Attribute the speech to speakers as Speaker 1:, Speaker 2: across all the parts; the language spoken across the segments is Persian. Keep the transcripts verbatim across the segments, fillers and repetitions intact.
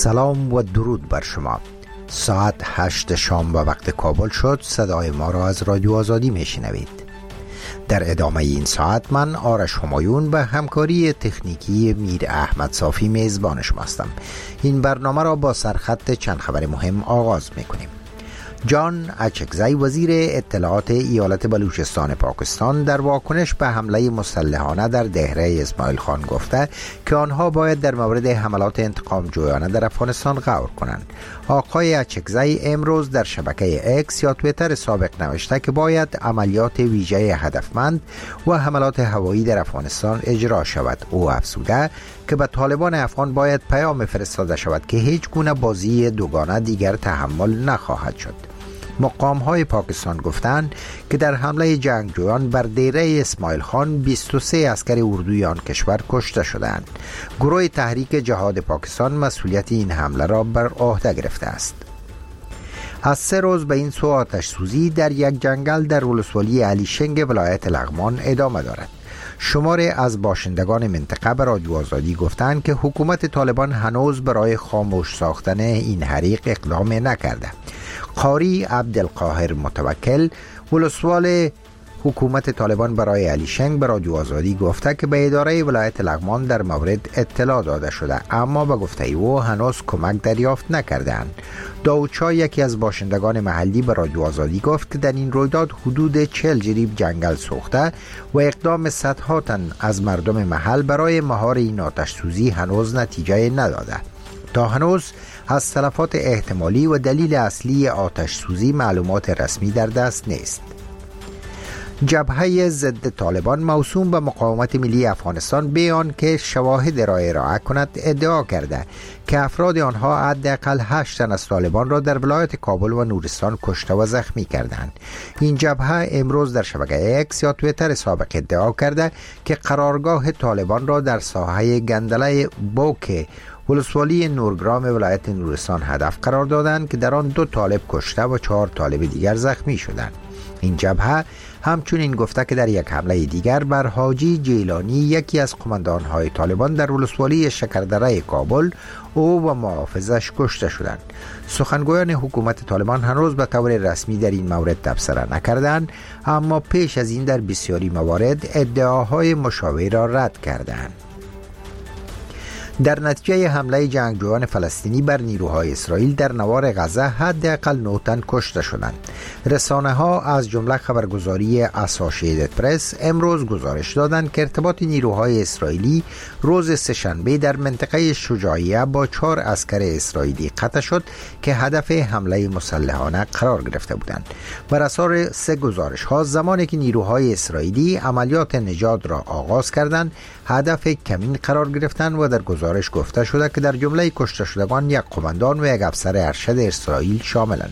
Speaker 1: سلام و درود بر شما. ساعت هشت شام به وقت کابل شد. صدای ما را از رادیو آزادی میشنوید. در ادامه این ساعت من آرش همایون به همکاری تکنیکی میر احمد صافی میزبان شما هستم. این برنامه را با سرخط چند خبر مهم آغاز میکنیم. جان اچکزی وزیر اطلاعات ایالت بلوچستان پاکستان در واکنش به حمله مسلحانه در دهره اسماعیل خان گفته که آنها باید در مورد حملات انتقام جویانه در افغانستان غور کنند. آقای اچکزی امروز در شبکه اکس یا تویتر سابق نوشته که باید عملیات ویژه هدفمند و حملات هوایی در افغانستان اجرا شود. او افزوده که به طالبان افغان باید پیام فرستاده شود که هیچ گونه بازی دوگانه دیگر تحمل نخواهد شد. مقام های پاکستان گفتند که در حمله جنگجویان بر دیره اسماعیل خان بیست و سه عسکر اردوی آن کشور کشته شدند. گروه تحریک جهاد پاکستان مسئولیت این حمله را بر عهده گرفته است. از سه روز به این سو آتش سوزی در یک جنگل در ولسوالی علی شنگ ولایت لغمان ادامه دارد. شماری از باشندگان منطقه به رادیو آزادی گفتند که حکومت طالبان هنوز برای خاموش ساختن این حریق اقدام نکرده. قاری عبدالقاهر متوکل ولسوال حکومت طالبان برای علی شنگ به رادیو آزادی گفته که به اداره ولایت لغمان در مورد اطلاع داده شده، اما به گفته او هنوز کمک دریافت نکردند. داود شاه یکی از باشندگان محلی به رادیو آزادی گفت که در این رویداد حدود چهل جریب جنگل سوخته و اقدام صدها تن از مردم محل برای مهار این آتش سوزی هنوز نتیجه نداده. تا هنوز از تلفات احتمالی و دلیل اصلی آتش سوزی معلومات رسمی در دست نیست. جبهه ضد طالبان موسوم به مقاومت ملی افغانستان بیان که شواهد را ارائه کند ادعا کرده که افراد آنها حداقل هشت تن از طالبان را در ولایت کابل و نورستان کشته و زخمی کردند. این جبهه امروز در شبکه اکس یا تویتر سابق ادعا کرده که قرارگاه طالبان را در ساحه گندله بوک ولسوالی نورگرام ولایت نورستان هدف قرار دادند که در آن دو طالب کشته و چهار طالب دیگر زخمی شدند. این جبهه همچنین گفته که در یک حمله دیگر بر حاجی جیلانی یکی از قماندانهای طالبان در ولسوالی شکردره کابل او و محافظش کشته شدند. سخنگویان حکومت طالبان هنوز به طور رسمی در این مورد تبصره نکردند، اما پیش از این در بسیاری موارد ادعاهای مشابه را رد کردند. در نتیجه حمله جنگجویان فلسطینی بر نیروهای اسرائیل در نوار غزه حداقل نه تن کشته شدند. رسانه ها از جمله خبرگزاری اسوشییتد پرس امروز گزارش دادند که ارتباط نیروهای اسرائیلی روز سه‌شنبه در منطقه شجاعیه با چهار عسکر اسرائیلی قطع شد که هدف حمله مسلحانه قرار گرفته بودند. بر اساس سه گزارش ها زمانی که نیروهای اسرائیلی عملیات نجات را آغاز کردند هدف کمین قرار گرفتند و در گزارش گفته شده که در جمله کشته شدگان یک قماندان و یک افسر ارشد اسرائیل شاملند.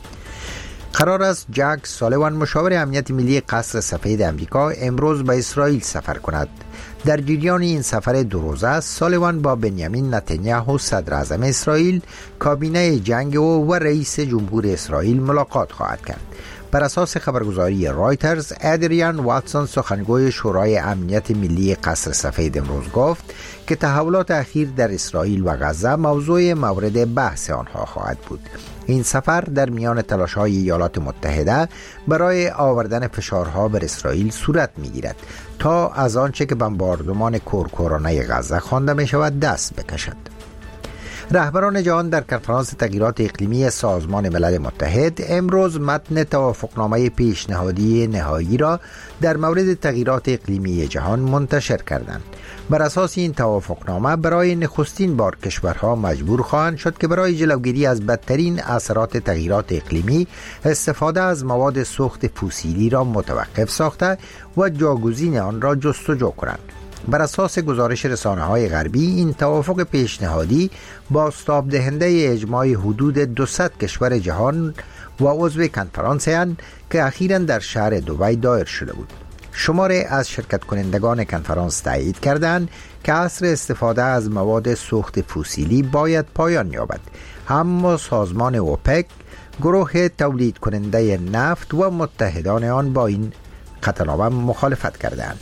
Speaker 1: قرار است جک سالیوان مشاور امنیت ملی قصر سفید امریکا امروز به اسرائیل سفر کند. در جریان این سفر دو روزه سالیوان با بنیامین نتانیاهو صدر اعظم اسرائیل، کابینه جنگ او و رئیس جمهور اسرائیل ملاقات خواهد کرد. بر اساس خبرگزاری رایترز، ادریان واتسون سخنگوی شورای امنیت ملی قصر سفید امروز گفت که تحولات اخیر در اسرائیل و غزه موضوع مورد بحث آنها خواهد بود. این سفر در میان تلاش‌های ایالات متحده برای آوردن فشارها بر اسرائیل صورت می‌گیرد تا از آنچه که بمباردمان کورکورانه غزه خوانده می‌شود دست بکشد. رهبران جهان در کنفرانس تغییرات اقلیمی سازمان ملل متحد امروز متن توافقنامه پیشنهادی نهایی را در مورد تغییرات اقلیمی جهان منتشر کردند. بر اساس این توافقنامه برای نخستین بار کشورها مجبور خواهند شد که برای جلوگیری از بدترین اثرات تغییرات اقلیمی استفاده از مواد سوخت فسیلی را متوقف ساخته و جاگزین آن را جستجو کنند. بر اساس گزارش رسانه‌های غربی این توافق پیشنهادی بازتاب دهنده اجماع حدود دویست کشور جهان و عضو کنفرانس اند که اخیراً در شهر دبی دایر شده بود. شماری از شرکت کنندگان کنفرانس تایید کردند که عصر استفاده از مواد سوخت فسیلی باید پایان یابد، اما سازمان اوپک، گروه تولید کننده نفت و متحدان آن با این قطعنامه مخالفت کردند.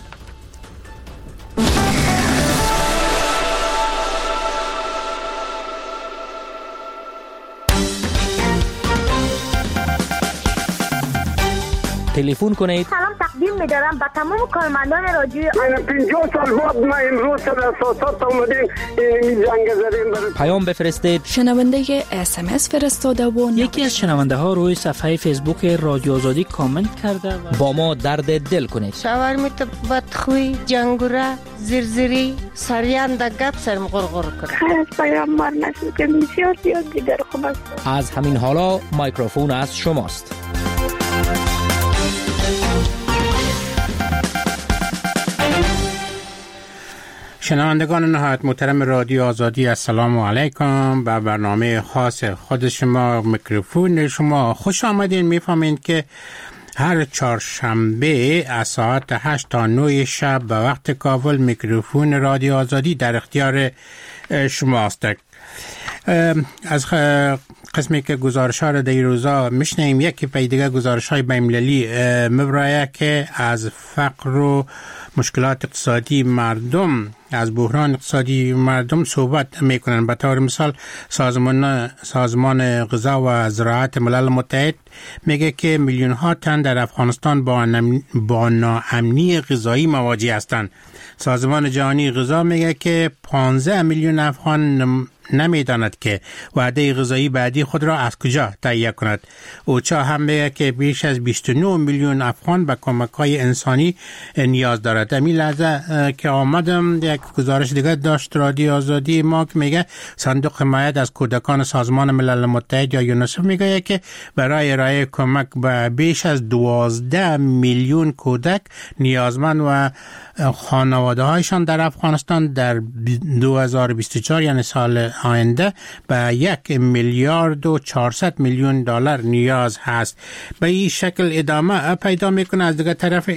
Speaker 2: تلفن کنید.
Speaker 3: سلام تقدیم می‌دارم به تمام کارمندان رادیو آزادی.
Speaker 4: پنجاه سال بعد ما امروز سر اساسات اومدیم این جنگ زدیم.
Speaker 2: پیام بفرستید.
Speaker 5: شنونده اس ام اس فرستاده و
Speaker 6: یکی از شنونده ها روی صفحه فیسبوک رادیو آزادی کامنت کرده و
Speaker 2: با ما درد دل کنید.
Speaker 7: شاورمیت بدخوی، جنگوره، زرزری، سریان در گپ سرم غرغر کنه.
Speaker 3: خیلی از پیام مار نشد که بسیار زیاد دیگر خوب است.
Speaker 2: از همین حالا میکروفون از شماست.
Speaker 8: شنوندگان نهایت محترم رادیو آزادی، السلام علیکم. به برنامه خاص خود شما، میکروفون شما خوش آمدین. میفهمین که هر چهارشنبه از ساعت هشت تا نه شب به وقت کابل میکروفون رادیو آزادی در اختیار شماست. از قسمی که گزارش ها را در روزا میشنیم، یکی پی دیگه گزارش های بین‌المللی مبرایه که از فقر و مشکلات اقتصادی مردم، از بحران اقتصادی مردم صحبت میکنن. به طور مثال سازمان سازمان غذا و زراعت ملل متحد میگه که میلیون ها تن در افغانستان با با ناامنی غذایی مواجه هستند. سازمان جهانی غذا میگه که پانزده میلیون افغان نمیداند که وعده غذایی بعدی خود را از کجا تهیه کند. اوچا هم میگه که بیش از بیست و نه میلیون افغان به کمک‌های انسانی نیاز دارد. در این لحظه که آمدم یک گزارش دیگه داشت رادیو آزادی ما که میگه صندوق حمایت از کودکان سازمان ملل متحد یا یونیسف میگه که برای ارائه کمک به بیش از دوازده میلیون کودک نیازمند و خانواده هایشان در افغانستان در دو هزار و بیست و چهار یعنی سال آینده به یک میلیارد و چهارصد میلیون دلار نیاز هست. به این شکل ادامه پیدا میکنه. از دیگر طرف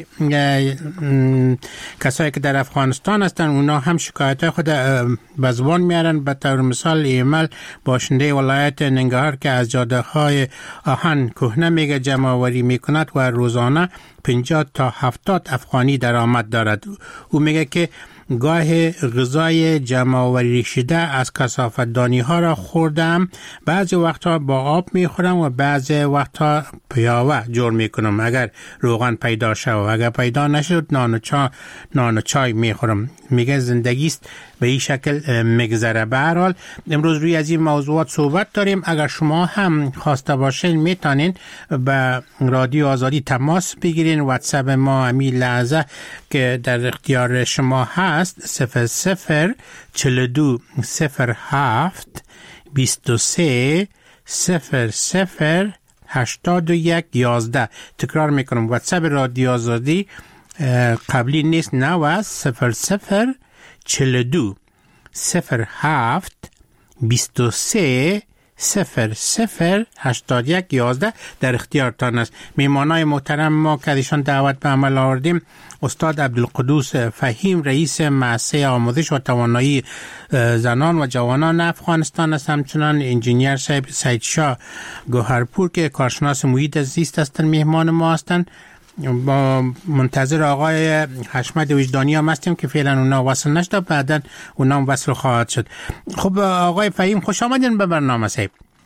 Speaker 8: کسایی که در افغانستان هستن اونا هم شکایت خود به زبان میارن. به طور مثال ایمل باشنده ولایت ننگرهار که از جاده های آهن کهنه میگه جمع آوری میکند و روزانه پنجاه تا هفتاد افغانی درآمد دارد. او میگه که گاه غذای جمع آوری شده از کثافت‌دانی ها را خوردم، بعضی وقتا با آب میخورم و بعضی وقتا پیاوه جور میکنم اگر روغن پیدا شد، و اگر پیدا نشد نان و چای نان و چای میخورم. میگه زندگی است به این شکل میگذره. به هر حال امروز روی از این موضوعات صحبت داریم. اگر شما هم خواسته باشین میتونین به رادیو آزادی تماس بگیرین. واتساپ ما همین لحظه که در اختیار شما هست صفر صفر چهل و دو صفر هفت بیست و سه صفر صفر هشتاد و یک یازده. تکرار میکنم واتساپ رادیو آزادی قبلی نیست، نه، صفر صفر چهل و دو صفر هفت بیست و سه صفر صفر هشتاد و یک یازده در اختیارتان است. میمانای محترم ما که ایشان دعوت به عمل آوردیم استاد عبدالقدوس فهیم، رئیس مؤسسه آموزش و توانایی زنان و جوانان افغانستان است. همچنان انجینیر صاحب سید شاه گوهرپور که کارشناس محیط زیست هستند مهمان ما هستند. با منتظر آقای حشمت وجدانی هم هستیم که فعلا اونا وصل نشده، بعدا اونا هم وصل خواهد شد. خب آقای فهیم خوش آمدین به برنامه صاحب.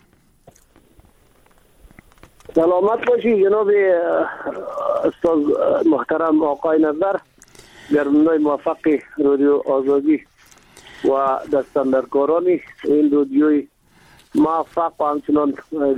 Speaker 4: سلامت باشی جناب استاد محترم آقای نظر، گردنده موفق رادیو آزادی و دستاندرکارانی این رادیوی موفق و همچنان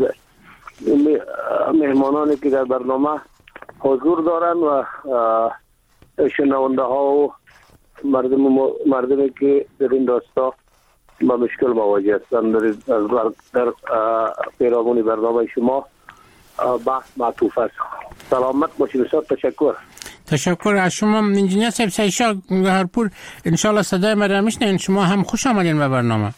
Speaker 4: مهمانانی که در برنامه حضور دارن و شنونده ها و مردم مردمی که در این راستا با مشکل مواجه هستند. در در پیرامون برنامه شما بحث معطوف است. سلامت باشید استاد. تشکر.
Speaker 8: تشکر از شما انجینیر صاحب سید شاه گوهرپور. ان شاء الله صدای ما را میشنوین. شما هم خوش آمدین به برنامه.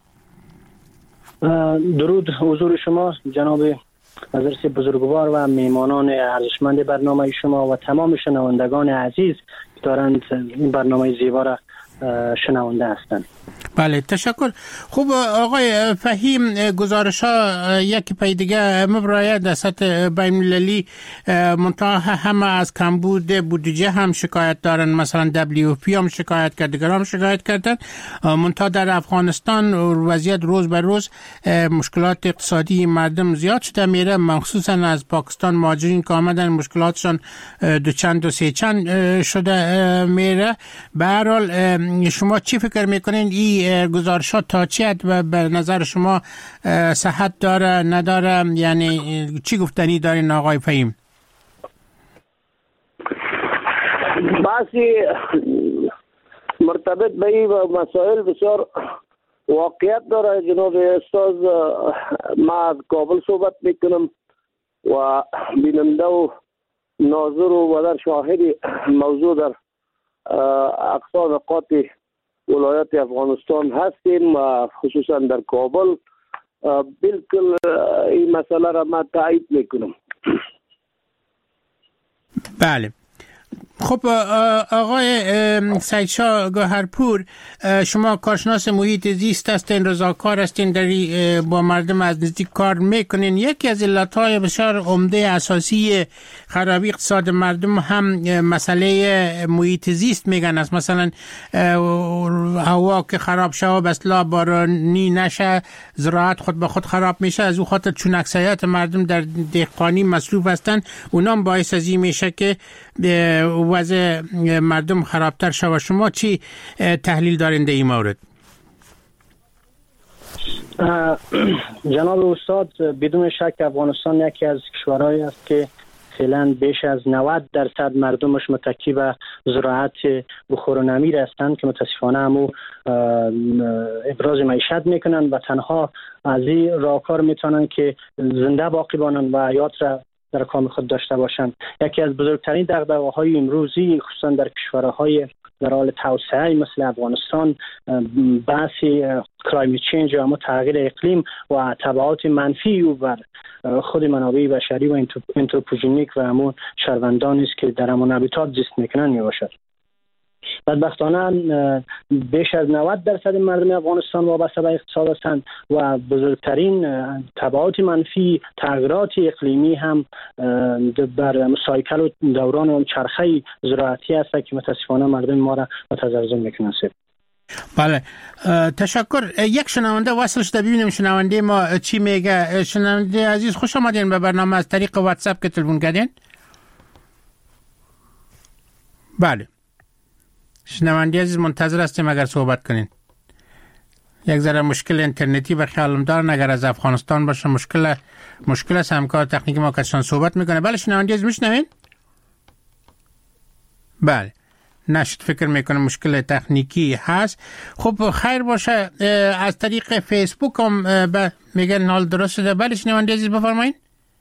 Speaker 6: درود حضور شما جناب حضرت بزرگوار و میمانان ارزشمند برنامه شما و تمام شنوندگان عزیز که دارند این برنامه زیبا را شنونده هستند.
Speaker 8: بله تشکر. خوب آقای فهیم، گزارش ها یکی پای دیگه مبرایه در سطح بین المللی منطقه همه از کمبود بودجه هم شکایت دارن، مثلا دبلیو پی هم شکایت کرد، دیگر هم شکایت کردن. منطقه در افغانستان وضعیت روز به روز مشکلات اقتصادی مردم زیاد شده میره، مخصوصا از پاکستان مهاجرین که آمدن مشکلاتشان دو چند و سه چند شده میره. به هر حال شما چی فکر میکنین این گزارشات تا چی حد و به نظر شما صحت داره نداره؟ یعنی چی گفتنی دارین آقای فهیم؟
Speaker 4: بحثی مرتبط به این مسائل بسیار واقعیت داره جناب استاد. ما از کابل صحبت میکنم و بیننده و ناظر و در شاهد موضوع در اقصا نقاط ولایت افغانستان هستیم و خصوصا در کابل. بالکل این مسئله را من تایید میکنم.
Speaker 8: بله. خب آقای سیدشاه گوهرپور، شما کارشناس محیط زیست هستین، رضاکار هستین، در با مردم از نزدیک کار میکنین. یکی از علتهای بسیار عمده اساسی خرابی اقتصاد مردم هم مسئله محیط زیست میگن است. مثلا هوا که خراب شه، بسلا بارانی نشه، زراعت خود به خود خراب میشه. از او خاطر چون اکثریت مردم در دهقانی مصروف هستن، اونام باعث از این میشه که وضع مردم خرابتر شود. شما چی تحلیل دارین در این مورد؟
Speaker 6: جناب استاد، بدون شک افغانستان یکی از کشورهایی است که فعلا بیش از نود درصد مردمش متکی به زراعت بخور و نمیر هستند که متاسفانه همو ابراز معیشت میکنن و تنها از این راهکار میتونن که زنده باقی بانن و حیات را در کام خود داشته باشند. یکی از بزرگترین دغدغه‌های امروزی خصوصا در کشورهای در حال توسعه مثل افغانستان بحث کلایمت چینج یا تغییر اقلیم و تبعات منفی او بر خود منابع بشری و انتروپوژنیک و همون شهروندان است که در همون هابیتات زیست میکنن میباشد. بدبختانه بیش از نود درصد مردم افغانستان وابسته به اقتصاد هستند و بزرگترین تبعات منفی تغییرات اقلیمی هم بر سایکل و دوران و چرخه زراعتی است که متاسفانه مردم ما را متزلزل میکنه.
Speaker 8: بله تشکر. یک شنونده وصل شده، ببینیم شنونده ما چی میگه. شنونده عزیز خوش آمدین به برنامه، از طریق واتساپ که تلفن کردین. بله شنونده عزیز منتظر هستیم اگر صحبت کنین. یک ذره مشکل اینترنتی به خیالم دارن، اگر از افغانستان باشه مشکل مشکل است. همکار تکنیکی ما کسان صحبت میکنه. بله شنونده عزیز میشنوین؟ بله نشد، فکر میکنم مشکل تکنیکی هست. خب خیر باشه. از طریق فیسبوک هم میگن حال درست شده. بله شنونده عزیز بفرمایید.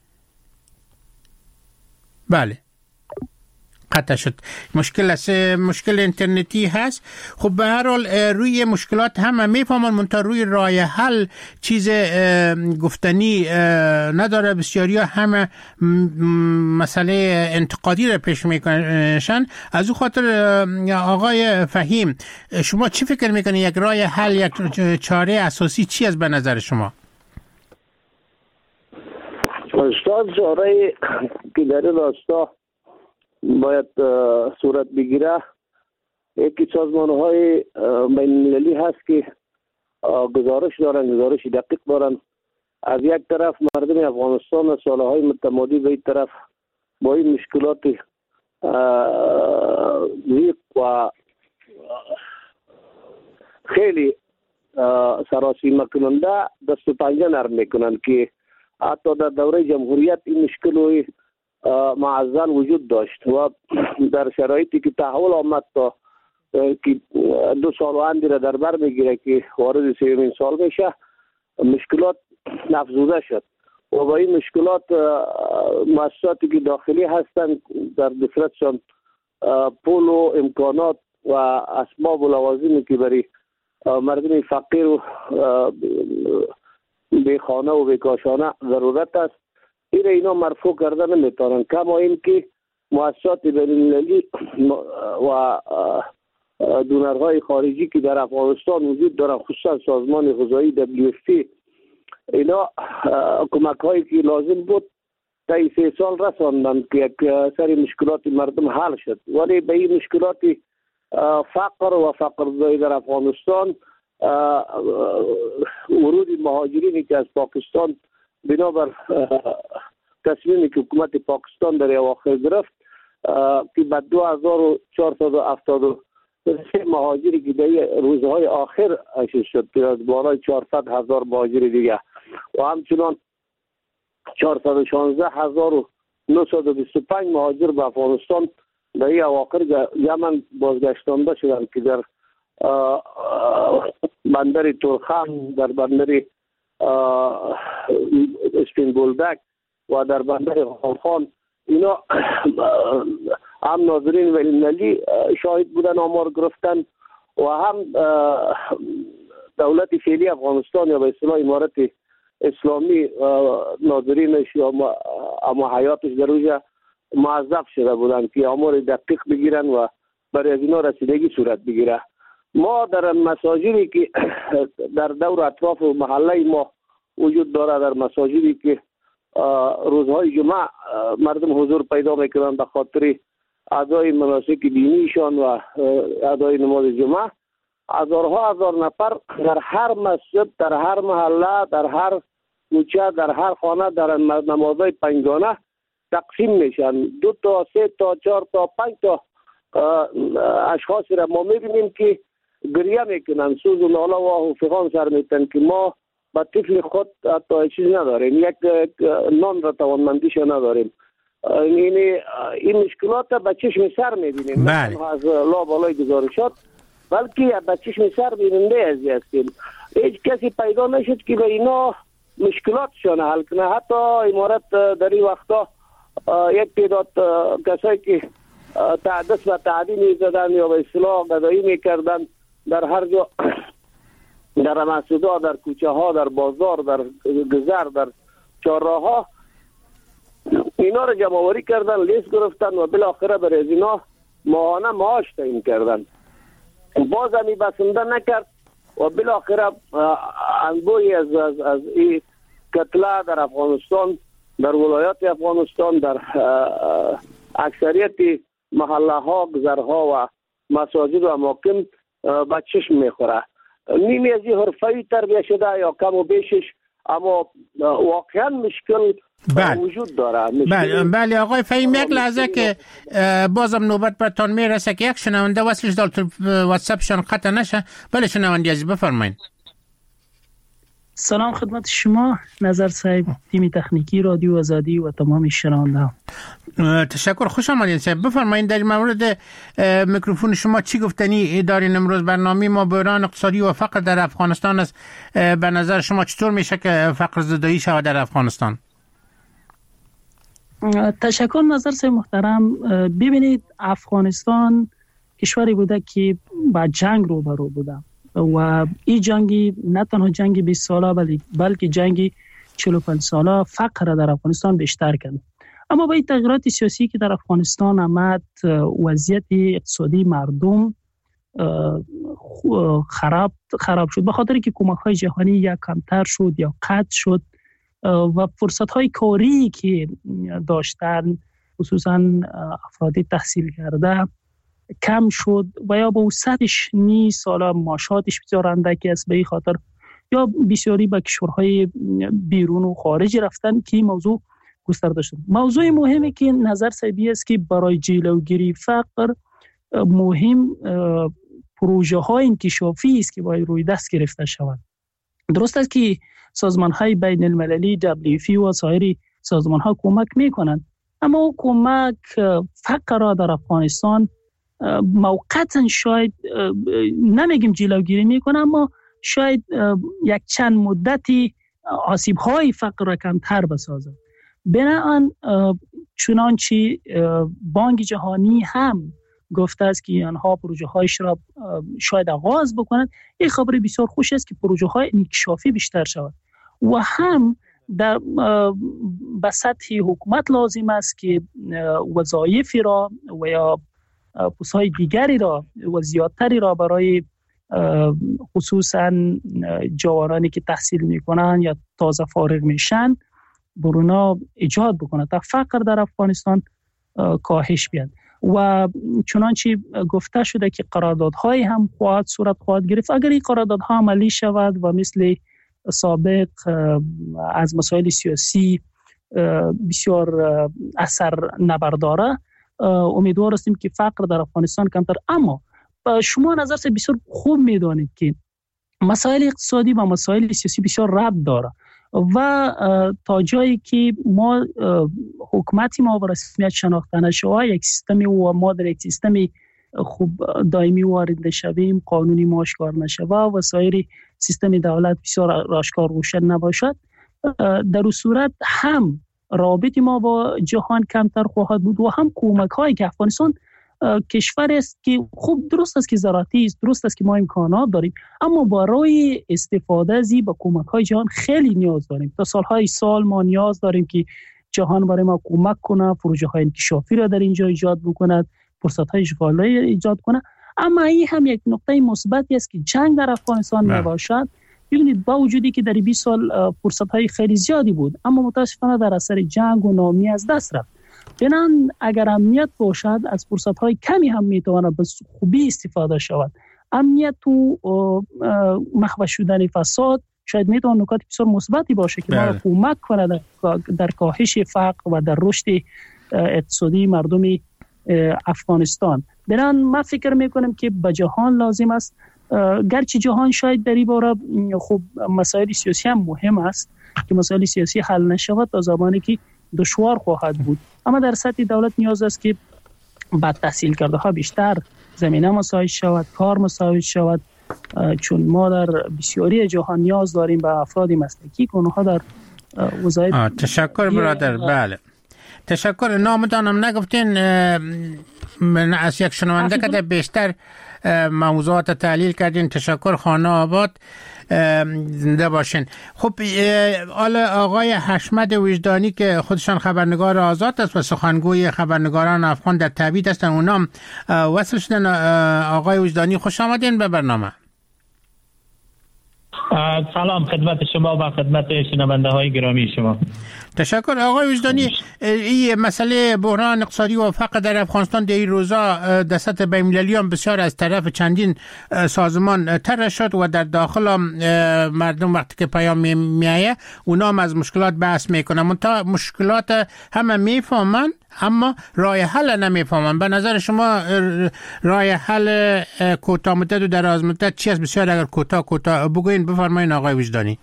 Speaker 8: بله قطع شد. مشکل است، مشکل اینترنتی هست. خب به هر حال روی مشکلات همه میفهمن، منتها روی راه حل چیز گفتنی نداره. بسیاری همه مسئله انتقادی را پیش میکنشن. از او خاطر آقای فهیم شما چی فکر میکنید؟ یک راه حل، یک چاره اساسی چی است به نظر شما؟
Speaker 4: استاد چاره که در راستا باید صورت بگیره، یکی سازمان‌های بین‌المللی هست که گزارش دارن، گزارش دقیق دارن. از یک طرف مردم افغانستان سالهای متمادی به این طرف با این مشکلات ضیق و خیلی سراسیمه کننده دست و پنجه نرم میکنن که حتی در دوره جمهوریت این مشکل معضل وجود داشت و در شرایطی که تحول آمد تا که دو سال و اندی را در بر میگیره که وارد سومین سال میشه، مشکلات افزوده شد و با این مشکلات مؤسساتی که داخلی هستند در دفرتشان پول و امکانات و اسباب و لوازمی که برای مردم فقیر و بیخانه و بیکاشانه ضرورت است، این اینا مرفوع کرده نمیتونن. کما این که مؤسسات بین‌المللی و دونرهای خارجی که در افغانستان وجود دارن، خصوصا سازمان غذایی دبلیو اف پی، اینا کمک هایی که لازم بود تا سه سال رساندن که یک سری مشکلات مردم حل شد، ولی به این مشکلات فقر و فقرزایی در افغانستان، ورود مهاجرینی که از پاکستان بنابر تصمیمی که حکومت پاکستان در اواخر گرفت که به دو هزار و چهارصد و هفتاد و سه مهاجری که در روزهای آخر اشاره شد که از بالای چهارصد هزار مهاجر دیگه و همچنان چهارصد و شانزده هزار و نهصد و بیست و پنج مهاجر به افغانستان در این اواخر یمن بازگشتانده شدند که در بندر تورخم، در بندر اسپین بولدک و در بندر خان اینا هم ناظرین بین‌المللی شاهد بودن، آمار گرفتن و هم دولت فعلی افغانستان یا به اصطلاح امارت اسلامی ناظرینش یا اما حیاتش در اوجه موظف شده بودند که آمار دقیق بگیرن و برای از اینا رسیدگی صورت بگیره. ما در مساجدی که در دور اطراف محله ما وجود داره، در مساجدی که روزهای جمعه مردم حضور پیدا میکنند به خاطر ادای مناسک دینیشان و ادای نماز جمعه، هزارها هزار نفر در هر مسجد، در هر محله، در هر کوچه، در هر خانه در نمازهای پنجگانه تقسیم میشن. دو تا، سه تا، چهار تا، پنج تا اشخاصی را ما میبینیم که گریه میکنن، سوز و ناله و فغان سر میتن که ما با طفل خود حتی چیز نداریم، یک نان را توانمندیش نداریم. این این مشکلات به چشم سر میبینیم، نه از لا بالای گزارشات بلکه به چشم سر بیننده ازی هستیم. هیچ کسی پیدا نشد که به اینا مشکلاتشان حل کنه. حتی امارت در این وقتا یک تعداد کسایی که تعدس و تعدی میزدن یا به اصطلاح گدایی میکردن در هر جا، در مسجدها، در کوچه ها، در بازار، در گذر، در چهارراه ها، اینا رو جمع آوری کردن، لیست گرفتن و بالاخره برای اینا ماهانه معاش تعیین کردن. باز همی بسنده نکرد و بالاخره انبوهی از از از این کتله در افغانستان، در ولایات افغانستان، در اکثریت محله ها، گذرها و مساجد و اماکن به چشم میخوره. نیمی از این حرفه‌ای تربیه شده یا کم و بیشش، اما واقعا مشکل
Speaker 8: بله.
Speaker 4: وجود داره.
Speaker 8: بله بله آقای فهیم، یک لحظه که بازم نوبت برتان میرسه که یک شنونده وصلش دال تو واتساپشان قطع نشه. بله شنونده عزیز بفرمایید.
Speaker 9: سلام خدمت شما، نظر صاحب، تیم تکنیکی رادیو آزادی و تمام شنونده.
Speaker 8: تشکر، خوش آمدید صاحب. بفرمایید در مورد میکروفون شما چی گفتنی دارین امروز؟ برنامه ما بحران اقتصادی و فقر در افغانستان است. به نظر شما چطور میشه که فقر زدایی شود در افغانستان؟
Speaker 9: تشکر نظر صاحب محترم. ببینید افغانستان کشوری بوده که با جنگ روبرو بوده و این جنگی نه تنها جنگ بیست ساله بلکه جنگ چهل و پنج ساله فقر در افغانستان بیشتر کرد. اما با این تغییرات سیاسی که در افغانستان آمد، وضعیت اقتصادی مردم خراب خراب شد به خاطر که کمک‌های جهانی یا کمتر شد یا قطع شد و فرصت‌های کاری که داشتن خصوصا افراد تحصیل کرده کم شد و یا با وسعتش نی سالا معاشاتش بسیار اندکی است. به این خاطر یا بسیاری به کشورهای بیرون و خارج رفتن که موضوع گسترده شد. موضوع مهمی که نظر صاحبی است که برای جلوگیری فقر مهم پروژه های انکشافی است که باید روی دست گرفته شود. درست است که سازمان های بین المللی دبلیو اف پی و سایر سازمان ها کمک می کنند، اما او کمک فقر را در افغانستان موقتا شاید نمیگیم جلوگیری میکنه، اما شاید یک چند مدتی آسیب های فقر را کمتر بسازد. بنابراین چنانچه بانک جهانی هم گفته است که آنها پروژه هایش را شاید آغاز بکنند. این خبر بسیار خوش است که پروژه های انکشافی بیشتر شود و هم در به سطح حکومت لازم است که وظایفی را و یا پست‌های دیگری را و زیادتری را برای خصوصا جوانانی که تحصیل میکنن یا تازه فارغ میشن برونا ایجاد بکنه تا فقر در افغانستان کاهش بیاد. و چنانچه گفته شده که قراردادهای هم خواهد صورت خواهد گرفت. اگر این قراردادها عملی شود و مثل سابق از مسائل سیاسی بسیار اثر نبرداره، امیدوار هستیم که فقر در افغانستان کمتر. اما شما نظر سے بسیار خوب میدانید که مسائل اقتصادی و مسائل سیاسی بسیار ربط داره و تا جایی که ما حکومتی ما به رسمیت شناخته نشود، یک سیستمی و ما در یک سیستم خوب دائمی وارد شویم، قانونی ما آشکار نشود و سایر سیستم دولت بسیار آشکار روشن نباشد، در اون صورت هم رابط ما با جهان کمتر خواهد بود و هم کمک هایی که افغانستان کشور است که خوب درست است که زراعتی است، درست است که ما امکانات داریم، اما برای استفاده از این با کمک های جهان خیلی نیاز داریم. تا سالهای سال ما نیاز داریم که جهان برای ما کمک کنه، پروژه های انکشافی را در اینجا ایجاد بکند، فرصت های اشغالی ایجاد کنه. اما این هم یک نقطه مثبتی است که جنگ در افغانستان نباشد. ببینید با وجودی که در بیست سال فرصت های خیلی زیادی بود، اما متاسفانه در اثر جنگ و ناامنی از دست رفت. بنان اگر امنیت باشد از فرصت‌های کمی هم میتواند به خوبی استفاده شود. امنیت و مخفی شدن فساد شاید میتواند نکات بسیار مثبتی باشه که ما را کمک کنه در, در کاهش فقر و در رشد اقتصادی مردم افغانستان. بنان من فکر میکنم که به جهان لازم است، گرچه جهان شاید در این باره خب مسائل سیاسی هم مهم است که مسائل سیاسی حل نشود تا زمانی که دشوار خواهد بود، اما در سطح دولت نیاز است که بعد تحصیل کرده ها بیشتر زمینه مساعد شود، کار مساعد شود، چون ما در بسیاری جهان نیاز داریم به افراد مسلکی که اونها در وظایف.
Speaker 8: تشکر برادر. بله تشکر. نامدانم نگفتین از یک شنونده که بیشتر موضوعات تحلیل کردین. تشکر. خانه آباد زنده باشین. خب حالا آقای حشمت وجدانی که خودشان خبرنگار آزاد است و سخنگوی خبرنگاران افغان در تبعید هستن، اونام وصل شدن. آقای وجدانی خوش آمدین به برنامه.
Speaker 10: سلام خدمت شما و خدمت شنونده های گرامی شما.
Speaker 8: تشکر. آقای وجدانی، این مسئله بحران اقتصادی و فقر در افغانستان در این روزا در سطح بین‌المللی هم بسیار از طرف چندین سازمان طرح شد و در داخل مردم وقتی که پیام میآید اونا هم از مشکلات بحث میکنن. منتها مشکلات همه میفهمن اما راه حل نمیفهمن. به نظر شما راه حل کوتاه مدت و دراز مدت چی است؟ بسیار اگر کوتاه کوتاه بگوین بفرمایید آقای وجدانی.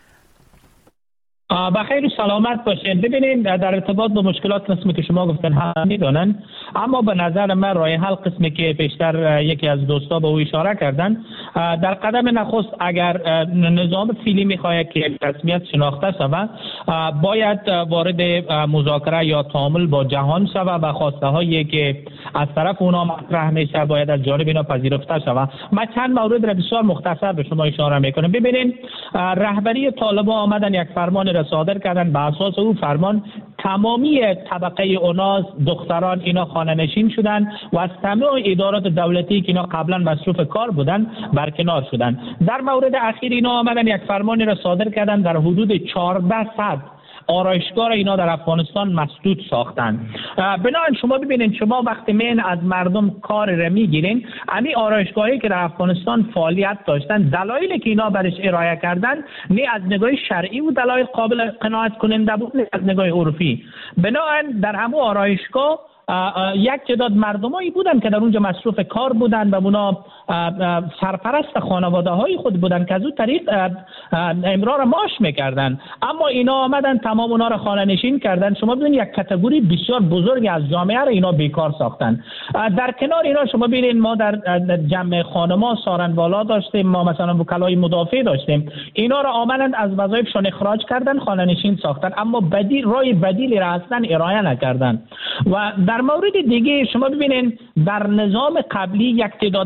Speaker 10: بخیر و سلامت باشین. ببینید در ارتباط با مشکلات قسمی که شما گفتن همه میدونن، اما به نظر من راه حل قسمی که پیشتر یکی از دوستا به او اشاره کردن، در قدم نخست اگر نظام فعلی میخواد که رسمیت شناخته شود باید وارد مذاکره یا تعامل با جهان شود و خواسته هایی که از طرف اونا مطرح میشه باید از جانب اینا پذیرفته شود. من چند مورد را بسیار مختصر به شما اشاره میکنم. ببینید رهبری طالبان آمدن یک فرمان صادر کردن، به اساس او فرمان تمامی طبقه اوناس دختران اینا خانه نشین شدن و از تمام ادارات دولتی که اینا قبلا مصروف کار بودن برکنار شدن. در مورد اخیر اینا آمدن یک فرمانی را صادر کردن در حدود چهارده صد آرایشگاه اینا در افغانستان مسدود ساختن. بنابراین شما ببینید شما وقتی مین از مردم کار را میگیرین، امی آرایشگاهی که در افغانستان فعالیت داشتن دلایلی که اینا برش ارائه کردن نه از نگاه شرعی و دلایل قابل قناعت کننده بود نه از نگاه عرفی. بنابراین در همون آرایشگاه یک تعداد مردمایی بودن که در اونجا مصروف کار بودن و اونا سرپرست خانواده های خود بودن که از اون طریق امرار معاش میکردن، اما اینا آمدن تمام اونا را خانه نشین کردن. شما ببینید یک کاتگوری بسیار بزرگی از جامعه را اینا بیکار ساختن. در کنار اینا شما ببینید ما در جمع خانما سارنوالا داشتیم، ما مثلا وکلای مدافع داشتیم، اینا را آمدن از وظایفشون اخراج کردن، خانه نشین ساختن، اما بدیل رای بدیلی را اصلا ارائه نکردن. و در مورد دیگه شما ببینید در نظام قبلی یک تعداد زیاد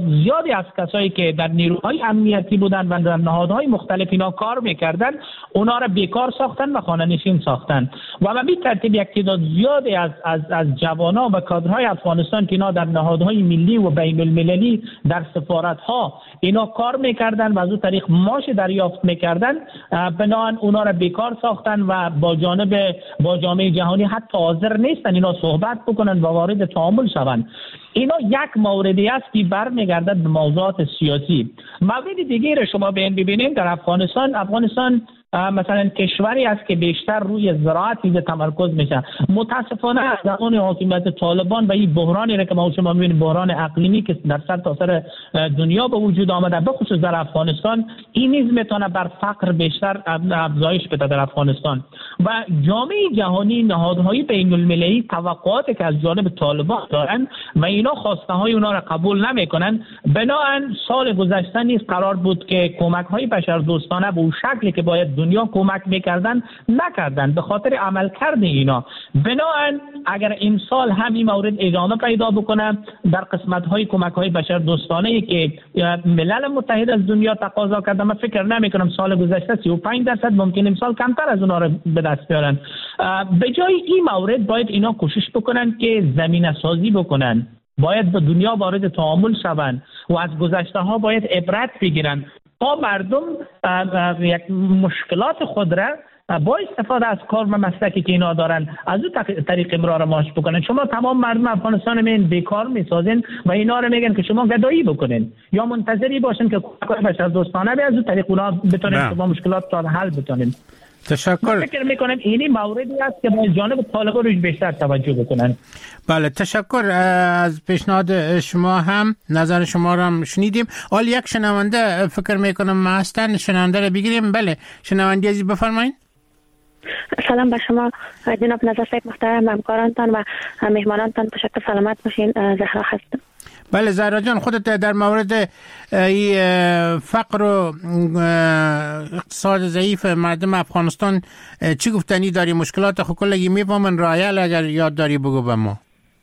Speaker 10: تعدادی از کسایی که در نیروهای امنیتی بودن و در نهادهای مختلف اینا کار میکردن اونا را بیکار ساختن و خانه نشین ساختن و به این ترتیب یک تعداد زیادی از از از جوانان و کادرهای افغانستان که اینا در نهادهای ملی و بین المللی در سفارت‌ها اینا کار میکردن و از اون طریق معاش دریافت میکردن، بنابراین اونا را بیکار ساختن و با جانب با جامعه جهانی حتی حاضر نیستن اینا صحبت بکنن و وارد تعامل شوند. اینا یک موردی است که برمیگردد به موضوعات سیاسی. مورد دیگه را شما ببینید در افغانستان افغانستان مثلا کشوری است که بیشتر روی زراعت تمرکز میشه. متاسفانه از زمان حکومت طالبان و این بحرانی را که ما شما میبینیم بحران اقلیمی که در سرتاسر دنیا به وجود آمده به خصوص در افغانستان، این نیز میتونه بر فقر بیشتر افزایش بده در افغانستان و جامعه جهانی نهادهای بین المللی توقعاتی که از جانب طالبان دارن و اینا خواسته های اونا را قبول نمیکنن. بنابراین سال گذشته نیز قرار بود که کمک های بشردوستانه به اون شکلی که باید دنیا کمک میکردن نکردن به خاطر عملکرد اینا. بنابراین اگر این سال همین مورد ادامه پیدا بکنه در قسمت های کمک های بشردوستانه که ملل متحد از دنیا تقاضا کرده، من فکر نمی کنم سال گذشته سی و پنج درصد ممکن امسال کمتر از اونها رو به دست بیارن. به جای این مورد باید اینا کوشش بکنن که زمینه سازی بکنن، باید به دنیا وارد تعامل شوند و از گذشته ها باید عبرت بگیرن تا مردم یک مشکلات خود را با استفاده از کار و مسلکی که اینا دارن از اون طریق امرار معاش بکنن. شما تمام مردم افغانستان میین بیکار میسازین و اینا رو میگن که شما گدایی بکنین یا منتظری باشین که کمک بشردوستانه به از اون طریق اونا بتونین شما مشکلات را حل بتونین.
Speaker 8: تشکر.
Speaker 10: فکر میکنم اینی موردی است که باید جانب طالبان روش بیشتر توجه بکنن.
Speaker 8: بله تشکر از پیشنهاد شما، هم نظر شما را هم شنیدیم. حالا یک شنونده فکر میکنم هستن، شنونده را بگیریم. بله شنونده عزیز بفرمایید.
Speaker 11: سلام به شما جناب نظر صاحب محترم، همکارانتان و مهمانانتان، تشکر، سلامت باشین. زهرا هستم.
Speaker 8: بله زهرا جان، خودت در مورد فقر و اقتصاد ضعیف مردم افغانستان چی گفتنی داری؟ مشکلات خود کلگی میفهمن رایل اگر یاد داری بگو به ما.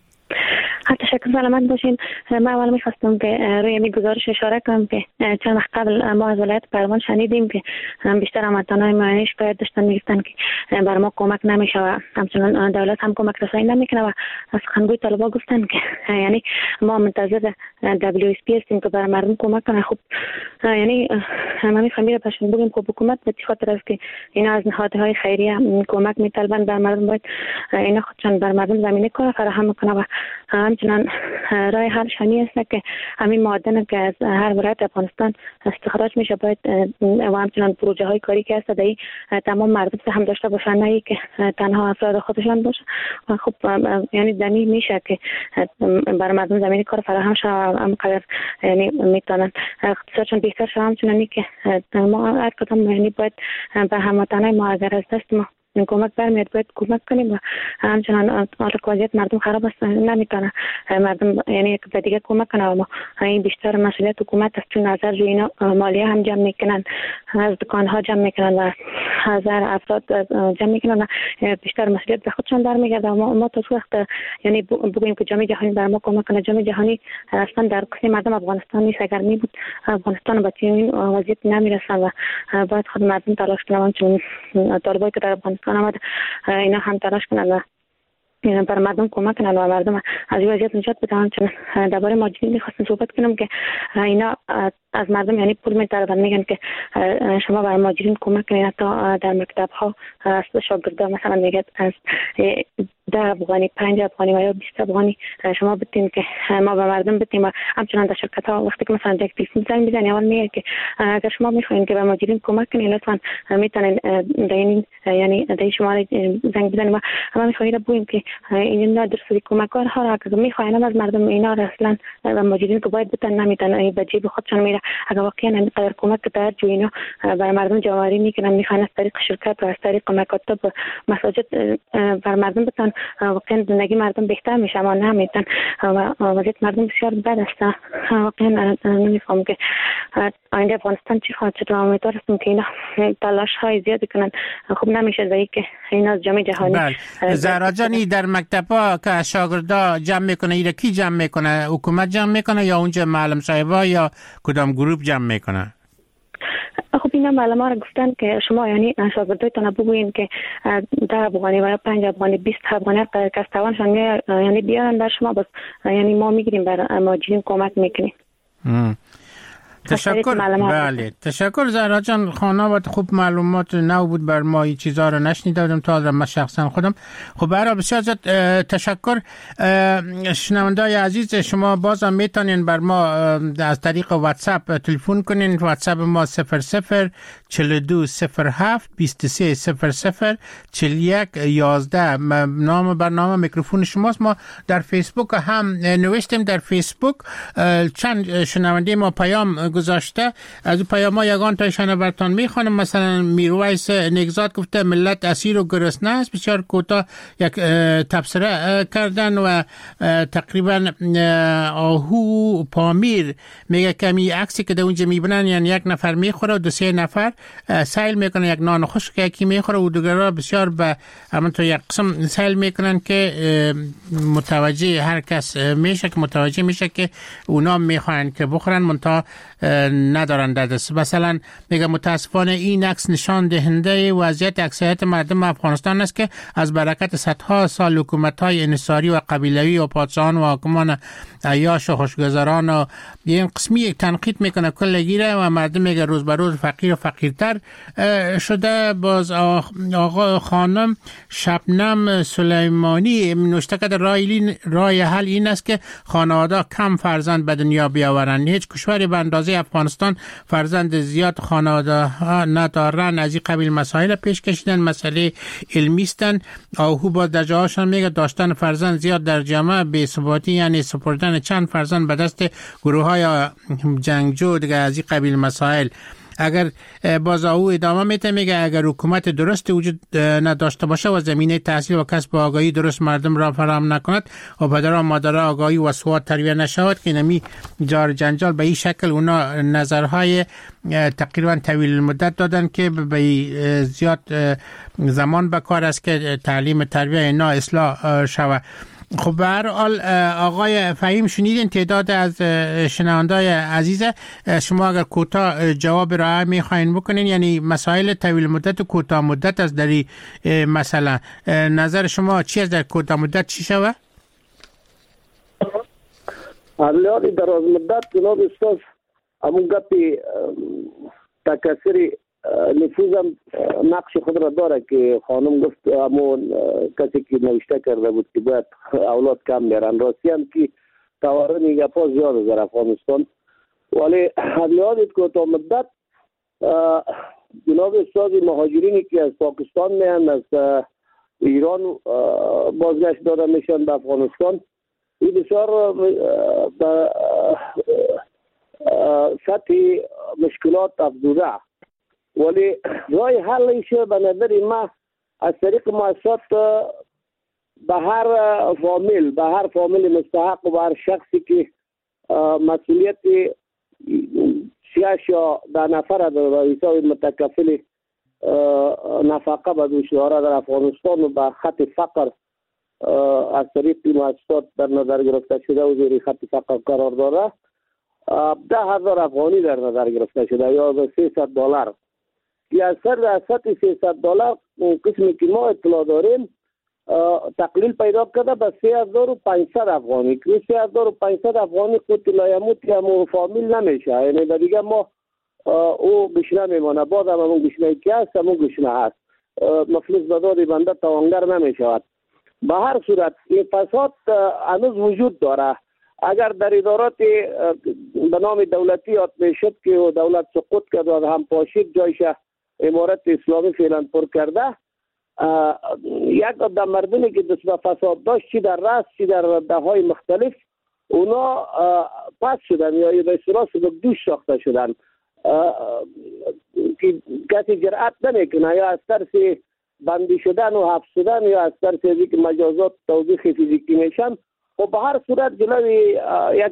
Speaker 11: تشکر، سلامت باشین. من اول میخواستم که روی می گزارش اشاره کنم که چند وقت قبل ما از ولایت پروان شنیدیم که بیشتر هموطنان ما شکایت داشتن، میگفتن که بر ما کمک نمیشه و همچنان دولت هم کمک رسانی نمیکنه و از سخنگوی طالبان گفتن که یعنی ما منتظر دبلیو اس پی هستیم که بر مردم کمک کنه. خب یعنی ما میخوایم باشیم بگیم که حکومت به خاطر است که اینا از نهادهای خیریه کمک میطلبن بر مردم، باید اینا خودشان بر مردم زمینه کار فراهم کنه و همچنان رای حل شنی است که همین معدن که از هر ولایت افغانستان استخراج میشه باید و همچنان پروژه های کاری که هست دایی تمام مردم هم داشته باشن، نه که تنها افراد خودشان باشه. خب یعنی دمی میشه که بر مردم زمینه کار فراهم شه و همقدر یعنی میتونن اقتصادشون بهتر شه. همچنانی که ما هر کدام یعنی باید به هموطنای ما اگر از دست ما کمک برمیاد باید کمک کنیم و همچنان وضعیت مردم خراب است، نمیتونه مردم یعنی به دیگه کمک کنه و ما این بیشتر مسئولیت حکومت است، چون نظر روی اینا مالیه هم جمع میکنن، از دکان ها جمع میکنن و هزار افراد جمع میکنن و بیشتر مسئولیت به خودشان برمیگرده و ما, ما تا وقت یعنی بگوییم که جامعه جهانی بر ما کمک کنه. جامعه جهانی اصلا در کسی مردم افغانستان نیست، اگر می بود افغانستان به این وضعیت نمیرسن و باید خود مردم تلاش کنن، چون طالبایی که در افغانستان آمد اینا هم تلاش کنن و بر مردم کمک کنن و مردم از این وضعیت نجات بدن. چون درباره ماجرین می‌خواستم صحبت کنم که اینا از مردم یعنی پول می‌طلبن، میگن که شما بر ماجرین کمک کنید. حتی در مکتب‌ها از شاگردان مثلا میگن از ده افغانی پنج افغانی و یا بیست افغانی شما بدین که ما به مردم بدیم. و همچنان در شرکت‌ها وقتی که مثلا یک تلفن زنگ میزنی اول میگه که اگر شما می‌خواید که به ماجرین کمک کنید لطفاً میتونین دین یعنی در شماره زنگ بزنید و ما می‌خوایم بگوییم که اینا در سری کمک‌ها را اگر می‌خواین از مردم اینا اصلا به ماجرین که باید بدن نمیتونن به جیب خودشون میره. اگر واقعا اینقدر کمک در جو اینا بر مردم جواری میکنن، میخوان از طریق شرکت و از طریق مکاتب مساجد بر مردم بدن واقعا زندگی مردم بهتر میشه اما نمیتن و وضعیت مردم بسیار بد است. واقعا نمیفهم که آینده افغانستان چی خواهد شد و امیدوار هستم که اینا تلاش های زیادی کنن. خوب نمیشه زایی که اینا از جامعه جهانی.
Speaker 8: زهرا جانی در مکتب‌ها که شاگردا جمع میکنه اینا کی جمع میکنه؟ حکومت جمع میکنه یا اونجا معلم صاحبا یا کدام گروه جمع میکنه؟
Speaker 11: خب اینا معلمان را گفتن که شما یعنی شاگردایتان بگوین که ده افغانی و پنج افغانی بیست افغانی کستوانشان یعنی بیارن در شما بس یعنی ما میگیریم بر مهاجرین کمک میکنیم.
Speaker 8: تشکر. بله تشکر زهرا جان. خانواده خوب معلومات نو بود بر ما، این چیزا رو نشنیدم تا حالا من شخصا خودم. خب برای بسیار زیاد تشکر. شنوندای عزیز شما بازم میتونین بر ما از طریق واتساپ تلفن کنین. واتساپ ما صفر صفر چهل و دو صفر هفت بیست و سه صفر صفر چهل و یک یازده. نام برنامه میکروفون شماست. ما در فیسبوک هم نوشتیم، در فیسبوک چند شنونده ما پیام گذاشته. از اون پیام ها یگان تایشان برتان میخوانم. مثلا میرویس نگزاد گفته ملت اسیر و گرسنه است. بسیار کوتاه یک تبصره کردن و تقریبا آهو پامیر میگه کمی عکسی که در اونجا میبینن یعنی یک نفر میخوره و دو سه نفر سیل میکنن، یک نان خشک یکی میخوره و دیگرها بسیار به همونطور یک قسم سیل میکنن که متوجه هر کس میشه که متوجه میشه که اونا میخوان که بخورن منتها ندارن در دست. مثلا میگه متاسفانه این عکس نشان دهنده وضعیت اکثریت مردم افغانستان است که از برکت صدها سال حکومت‌های انحصاری و قبیلوی و پادشاهان و حاکمان عیاش و خوشگذران و این قسمی تنقید میکنه کلگیره و مردم میگه روز به روز فقیر و فقیرتر شده. باز آقا خانم شبنم سلیمانی نوشته که رای حل این است که خانواده کم فرزند به دنیا بیاورند. هیچ کشوری به اندازه افغانستان فرزند زیاد خانواده ها ندارن. از این قبیل مسائل پیش کشیدن، مسئله علمی هستند. آهو با در جاهاشان میگه داشتن فرزند زیاد در جامعه بی ثباتی یعنی سپردن چند فرزند به دست گروه های جنگجو دیگه از این قبیل مسائل. اگر باز او ادامه میته میگه اگر حکومت درست وجود نداشته باشه و زمینه تحصیل و کسب آگاهی درست مردم را فراهم نکند و پدر و مادر آگاهی و سواد تربیت نشود که نمی جار جنجال به این شکل اونا نظرهای تقریبا طویل مدت دادن که به زیاد زمان به کار است که تعلیم تربیت اینا اصلاح شود. خب به هر حال آقای فهیم شنیدین تعداد از شنوندای عزیز. شما اگر کوتاه جواب را میخواین بکنین یعنی مسائل طویل مدت و کوتاه مدت از در مثلا نظر شما چی از در کوتاه مدت چی شوه؟
Speaker 4: عملیات دراز مدت جناب استاد همون گپی تکثری نفوذم نقش خود را داره که خانم گفت همون کسی که نوشته کرده بود که باید اولاد کم بیارن. راستی هم که تورم گپا زیاد در افغانستان ولی حملات کوتاه مدت جناب استاد مهاجرینی که از پاکستان میان از ایران بازگشت داده میشن به افغانستان این بسیار به سطح مشکلات افزوده. ولی رای حل ایشه به نظر ما از طریق مؤسسات به هر فامیل به هر فامیل مستحق و به هر شخصی که مسئولیت سیاش یا در نفر در حساب متکفل نفقه به دوش داره در افغانستان و به خط فقر از طریق مؤسسات در نظر گرفته شده و زیر خط فقر قرار داره ده هزار افغانی در نظر گرفته شده یا به سیصد دلار که از سر در سطح سیصد دلار قسمی که ما اطلاع داریم تقلیل پیدا کرده به سه هزار و پانصد افغانی که سه هزار و پانصد افغانی خود لایموت یا مو فامیل نمیشه یعنی در دیگه ما او گشنه میمانه بعد هم همون گشنه که هست همون گشنه هست مفلس بداری بنده توانگر نمیشود. به هر صورت این فساد هنوز وجود داره. اگر در ادارات به نام دولتی یاد میشد که دولت سقوط کرد و هم پاشید جایش امارت اسلامی فعلا پر کرده یک عده مردمی که دست به فساد داشت چی در رأس چی در دههای مختلف اونا پس شدن یا به اصطلاح سبکدوش ساخته شدن که کسی جرأت نمیکنه یا از ترس بندی شدن و حبس شدن یا از طرف که مجازات توضیح فیزیکی میشن، و به هر صورت جلوی یک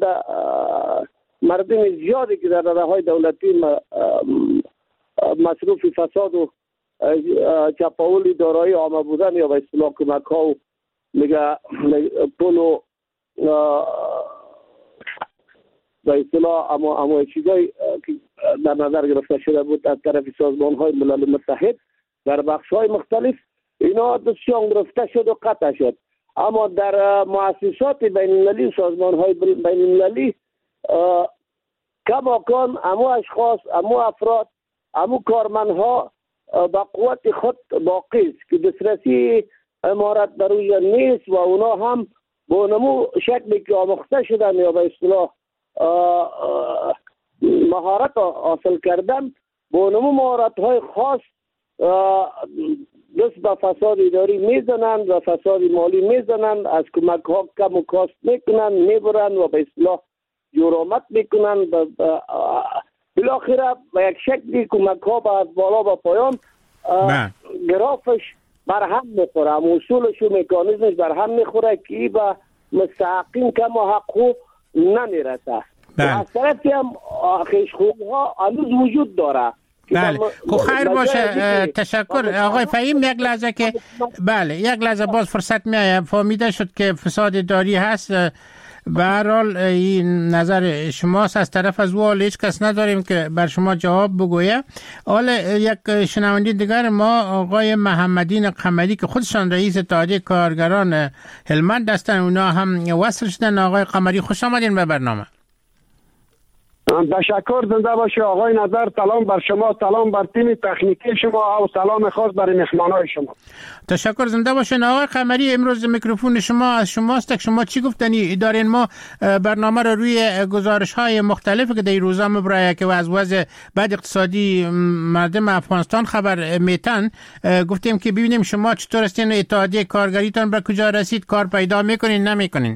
Speaker 4: مردم زیادی که در اداره‌های دولتی مصروف فساد و چپاول دارایی عامه بودن یا به اصطلاح کمک ها و میگه پول و به اصطلاح اما اما چیزایی که در نظر گرفته شده بود از طرف سازمان های ملل متحد در بخش های مختلف، اینا دستشان گرفته شد و قطع شد. اما در مؤسسات بین المللی، سازمان های بین المللی، کماکان امو اشخاص، امو افراد، امو کارمندها با قوت خود باقی است که دسترسی امارت بر روی نیست و اونا هم با نمو شکلی که آموخته شدن یا به اصطلاح مهارت حاصل کردن، با نمو مهارت های خاص دست به فساد اداری میزنند و فساد مالی میزنند، از کمک ها کم و کاست میکنند، میبرند و به اصطلاح جرامت میکنند. بالاخره به یک شکلی کمک ها با از بالا با پایان گرافش بر هم میخوره، اصولش و مکانیزمش بر هم میخوره که به مستحقین کم و حقوق نمیرسه. از طرفی هم خیشخوبی ها هنوز وجود داره.
Speaker 8: بله خب خیر باشه، تشکر آقای فهیم. یک لحظه که بله یک لحظه باز فرصت میآید، فهمیده شد که فساد اداری هست. به هر حال این نظر شماست، از طرف از وال هیچ کس نداریم که بر شما جواب بگویه. حالا یک شنونده دیگر ما آقای محمدین قمری که خودشان رئیس اتحادیه کارگران هلمند هستند، اونا هم وصل شدن. آقای قمری خوش آمدین به برنامه.
Speaker 12: تشکر، زنده باشه آقای نظر. سلام بر شما، سلام بر تیم تکنیکی شما و سلام خاص برای مهمانای شما.
Speaker 8: تشکر، زنده باشین. آقای قمری امروز میکروفون شما از شماست که شما چی گفتنی دارین؟ ما برنامه رو روی گزارش های مختلف که در روزا مبرایه که از وضع بد اقتصادی مردم افغانستان خبر میتن گفتیم که ببینیم شما چطور هستین، اتحادیه کارگریتان به کجا رسید، کار پیدا میکنین نمیکنین؟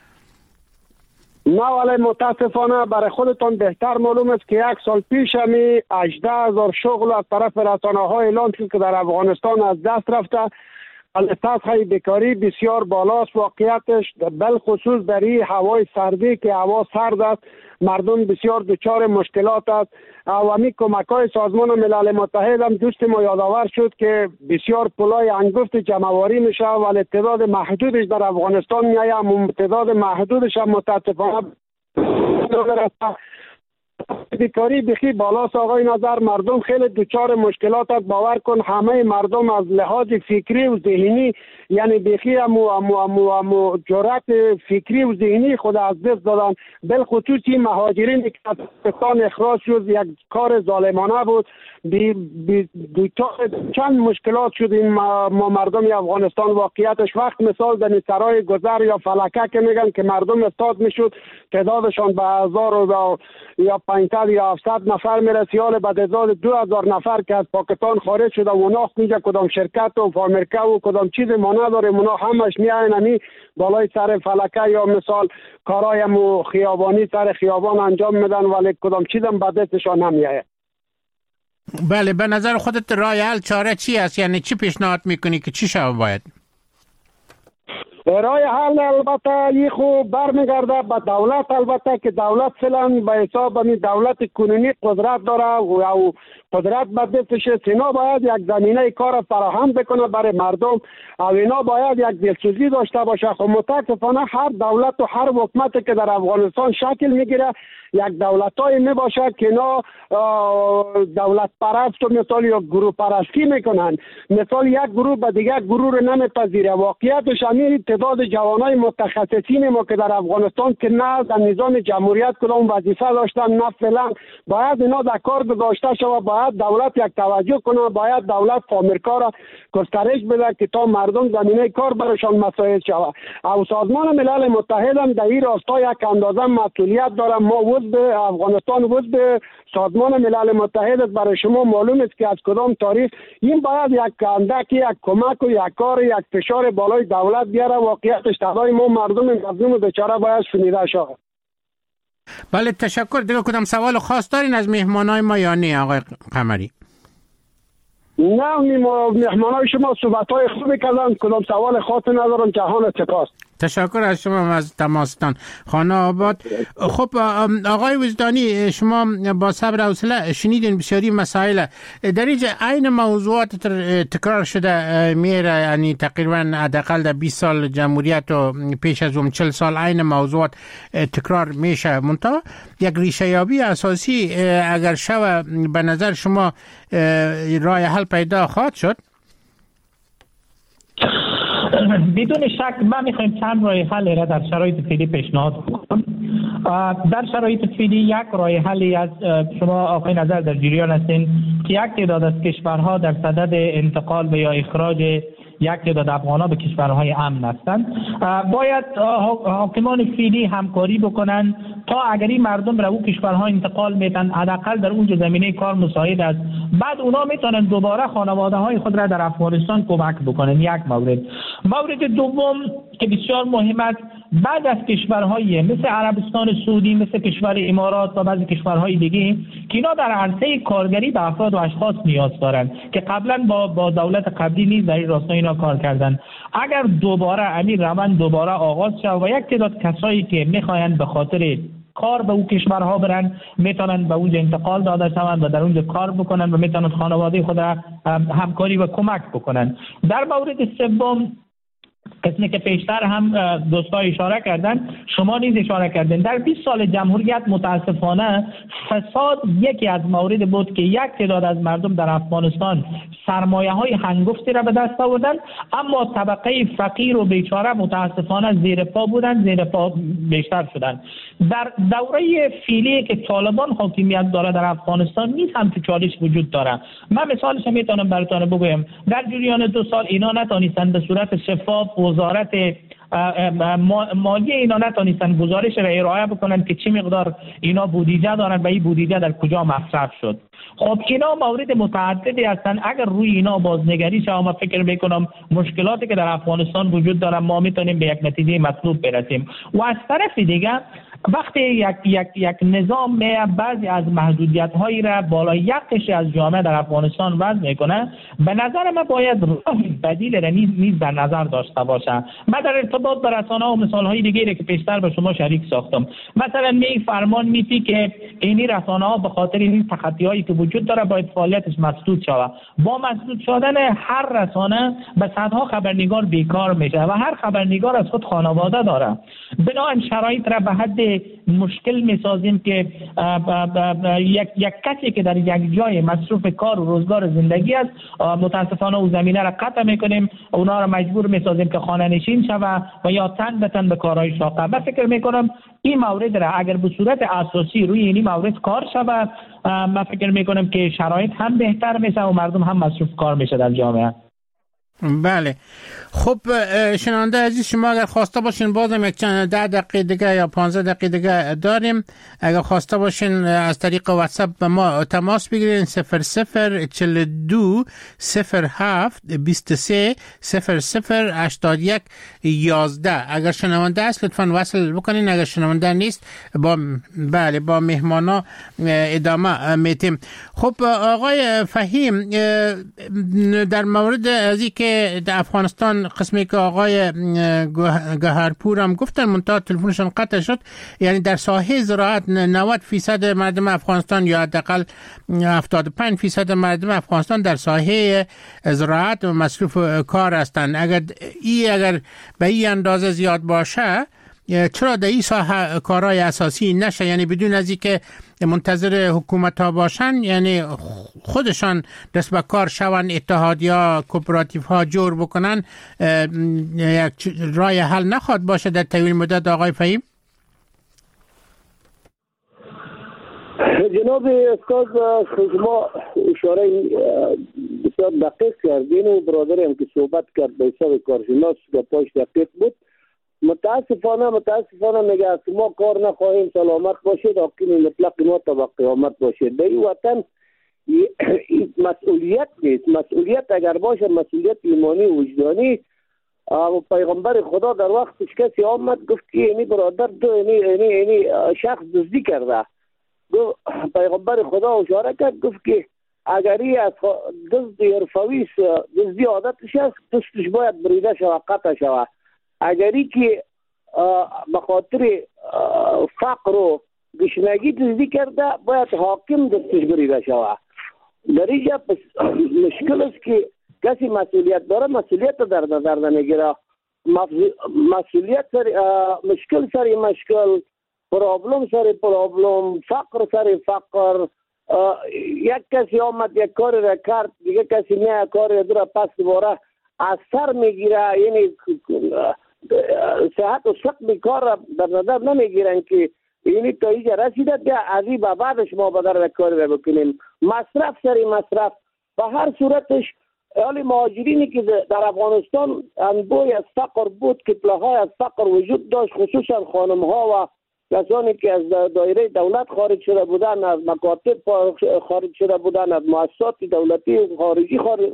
Speaker 12: نه ولی متاسفانه برای خودتان بهتر معلوم است که یک سال پیش همی هجده هزار شغل از طرف رسانه ها اعلان شد که در افغانستان از دست رفته. سطح بیکاری بسیار بالاست واقعیتش، بالخصوص در این هوای سردی که هوا سرد است، مردم بسیار دچار مشکلات است. و همین کمک های سازمان ملل متحد هم دوست ما یادآور شد که بسیار پلای انگفت جمعواری میشه ولی تعداد محدودش در افغانستان میایه، تعداد محدودش هم متاسفانه بیکاری بخی بالاست. آقای نظر مردم خیلی دچار مشکلات است. باور کن همه مردم از لحاظ فکری و ذهنی یعنی بخی امو امو امو امو جرأت فکری و ذهنی خود از دست دادن. بالخصوص مهاجرین که از افغانستان اخراج شد یک کار ظالمانه بود. بی بی دچار چند مشکلات شد این ما مردم افغانستان. واقعیتش وقت مثال در سرای گذر یا فلکه که میگن که مردم استاد میشد تعدادشان به هزار و یا پانصد یا هفتصد نفر میرسید، حالا بعد از دو هزار نفر که از پاکستان خارج شده و ناخ میگه کدام شرکت و فامریکا و کدام چیز ما نداره، اونا همش میاین همی بالای سر فلکه یا مثال کارای مو خیابانی سر خیابان انجام میدن ولی کدام چیزم به دستشان نمیاد.
Speaker 8: بله، به نظر خودت راه حل چاره چی است؟ یعنی چی پیشنهاد میکنی که چی شود باید؟
Speaker 12: راه حل البته این خوب برمیگرده به دولت، البته که دولت فعلا به حساب می دولت کنونی قدرت داره و قدرت به دستش است. اینا باید یک زمینه کار فراهم بکنه برای مردم و اینا باید یک دلسوزی داشته باشه. خب متاسفانه هر دولت و هر حکومتی که در افغانستان شکل میگیره یک دولتایی می باشه که اینا دولت پرست و مثال یا گروه پرستی میکنن، مثال یک گروه به دیگر گروه رو نمیپذیره. واقعیتش همین تعداد جوانای متخصصین ما که در افغانستان که نه در نظام جمهوریت کدام وظیفه داشتن نه فعلا باید اینا در کار گذاشته شود. باید دولت یک توجه کنه، باید دولت آمریکا را گسترش بده که تا مردم زمینه کار براشان مساعد شود. او سازمان ملل متحد هم در این راستا یک اندازه مسئولیت داره. ما عضو افغانستان عضو سازمان ملل متحد برای شما معلوم است که از کدام تاریخ این باید یک اندکی یک کمک و یک کار یک فشار بالای دولت بیاره. واقعیتش صدای ما مردم مظلوم بیچاره باید شنیده شود.
Speaker 8: بله تشکر. دیگه کدام سوال خاص دارین از مهمانای ما یا نه آقای قمری؟
Speaker 12: نه مهمانای شما صحبت های خوبی کردن، کدام سوال خاصی ندارم، جهان اتفاق.
Speaker 8: تشکر از شما از تماستان خانه آباد. خب آقای وجدانی، شما با صبر و حوصله شنیدین بسیاری مسائل در اینجا عین موضوعات تکرار شده میره، یعنی تقریبا حداقل در بیست سال جمهوریت و پیش از اون چهل سال عین موضوعات تکرار میشه. منتها یک ریشه یابی اساسی اگر شو به نظر شما راه حل پیدا خواهد شد؟
Speaker 10: بدون شک من میخوایم چند راه حل را در شرایط فعلی پیشنهاد کنم. در شرایط فعلی یک راه حلی از شما آقای نظر در جریان هستین که یک تعداد از کشورها در صدد انتقال به یا اخراج یک تعداد افغان‌ها به کشورهای امن هستند. باید حاکمان فعلی همکاری بکنن تا اگر این مردم را او کشورها انتقال میتن، حداقل در اونجا زمینه کار مساعد است، بعد اونا میتونن دوباره خانواده های خود را در افغانستان کمک بکنن. یک مورد. مورد دوم که بسیار مهم است، بعد از کشورهای مثل عربستان سعودی، مثل کشور امارات و بعضی کشورهای دیگه که اینا در عرصه کارگری به افراد و اشخاص نیاز دارن که قبلا با با دولت قبلی نیز در این راستا اینا کار کردن، اگر دوباره امیر روند دوباره آغاز شد و یک تعداد کسایی که میخواین به خاطر کار به او کشورها برن میتونن به اونجا انتقال داده شوند و در اونجا کار بکنن و میتونن خانواده خود را همکاری و کمک بکنن. در مورد سوم، قسمی که پیشتر هم دوستا اشاره کردن، شما نیز اشاره کردن، در بیست سال جمهوریت متاسفانه فساد یکی از موارد بود که یک تعداد از مردم در افغانستان سرمایه های هنگفتی را به دست آوردن، اما طبقه فقیر و بیچاره متاسفانه زیر پا بودن، زیر پا بیشتر شدن. در دوره فعلی که طالبان حاکمیت داره در افغانستان نیز هم تو چالش وجود داره. من مثالش میتونم براتون بگویم، در جریان دو سال اینا نتونستن به صورت شفاف وزارت مالیه اینا نتونستن گزارش را ارائه بکنن که چه مقدار اینا بودجه دارن و این بودجه در کجا مصرف شد. خب اینا مورد متعددی هستن. اگر روی اینا بازنگری شه، ما فکر میکنم مشکلاتی که در افغانستان وجود داره ما میتونیم به یک نتیجه مطلوب برسیم. و از طرف دیگه وقتی یک یک یک نظام می بعضی از محدودیت هایی را بالای یک قشر از جامعه در افغانستان وضع میکنه، به نظر من باید راه بدیل را نیز نیز در نظر داشته باشه. من در ارتباط با رسانه و مثال های دیگری که پیشتر به شما شریک ساختم، مثلا می فرمان میتی که اینی رسانه ها به خاطر این تخطی هایی که وجود داره باید فعالیتش مسدود شود. با مسدود شدن هر رسانه به صدها خبرنگار بیکار میشه و هر خبرنگار از خود خانواده داره. بنابراین شرایط را به حد مشکل میسازیم که یک یک کسی که در یک جای مصروف کار و روزگار زندگی است، متاسفانه او زمینه را قطع میکنیم، اونا را مجبور میسازیم که خانه نشین شوه و یا تن به تن به کارهای شاقه. من فکر میکنم این مورد را اگر به صورت اساسی روی این مورد کار شوه، من فکر میکنم که شرایط هم بهتر میشه و مردم هم مصروف کار میشه در جامعه.
Speaker 8: بله. خب شنونده عزیز، شما اگر خواسته باشین بازم یک چند ده دقیقه دیگه یا پانزده دقیقه دیگه داریم، اگر خواسته باشین از طریق واتساپ به ما تماس بگیرین صفر صفر چهل و دو صفر هفت بیست و سه صفر صفر هشتاد و یک یازده. اگر شنونده است لطفاً وصل بکنین، اگر شنونده نیست با بله با مهمانا ادامه میتیم. خب آقای فهیم، در مورد از این که در افغانستان قسمی که آقای گهرپور هم گفتن منتها تلفنشون قطع شد، یعنی در ساحه زراعت نود فیصد مردم افغانستان یا حداقل هفتاد و پنج فیصد مردم افغانستان در ساحه زراعت و مصروف کار هستند. اگر این اگر به این اندازه زیاد باشه، چرا در این ساحه کارهای اساسی نشه؟ یعنی بدون از اینکه منتظر حکومت ها باشن، یعنی خودشان دست به کار شون، اتحادیا کوپراتیو ها جور بکنن، یک راه حل نخواد باشه در طویل مدت؟ آقای فهیم
Speaker 4: جناب استاد، شما اشاره بسیار دقیق کردین و برادری هم که صحبت کرد به حساب کارشناس که پاش دقیق بود. متاسفانه متاسفانه میگه از ما کار نخواهیم سلامت باشید، حاکم مطلق ما تا با قیامت باشید. در این وطن مسئولیت نیست. مسئولیت اگر باشه مسئولیت ایمانی و وجدانی. پیغمبر خدا در وقتش کسی آمد گفت که اینی برادر دو اینی اینی اینی شخص دزدی کرده. پیغمبر خدا اشاره کرد گفت که اگری از دزد حرفوی دزدی عادتش است، پشتش باید بریده شود، قطع شود. اگری که به خاطر فقر و گشنگی دزدی کرده، باید حاکم دستش بریده شود. در اینجا مشکل است که کسی مسئولیت داره، مسئولیت در نظر نمیگیره. مسئولیت سر مشکل سر مشکل، پرابلم سر پرابلم، فقر سر فقر. یک کسی آمد یک کاری را کرد، دیگه کسی نه کاری را داره پس دوباره از سر میگیره. یعنی صحت و سقم کار را در نظر نمیگیرن که یعنی تا اینجا رسیده که از این به بعدش ما بدر کاری را بکنیم. مصرف سر مصرف به هر صورتش. حالی مهاجرینی که در افغانستان انبوی از فقر بود، کتله های از فقر وجود داشت، خصوصا خانم ها و کسانی که از دایره دولت خارج شده بودن، از مکاتب خارج شده بودن، از مؤسسات دولتی خارجی خارج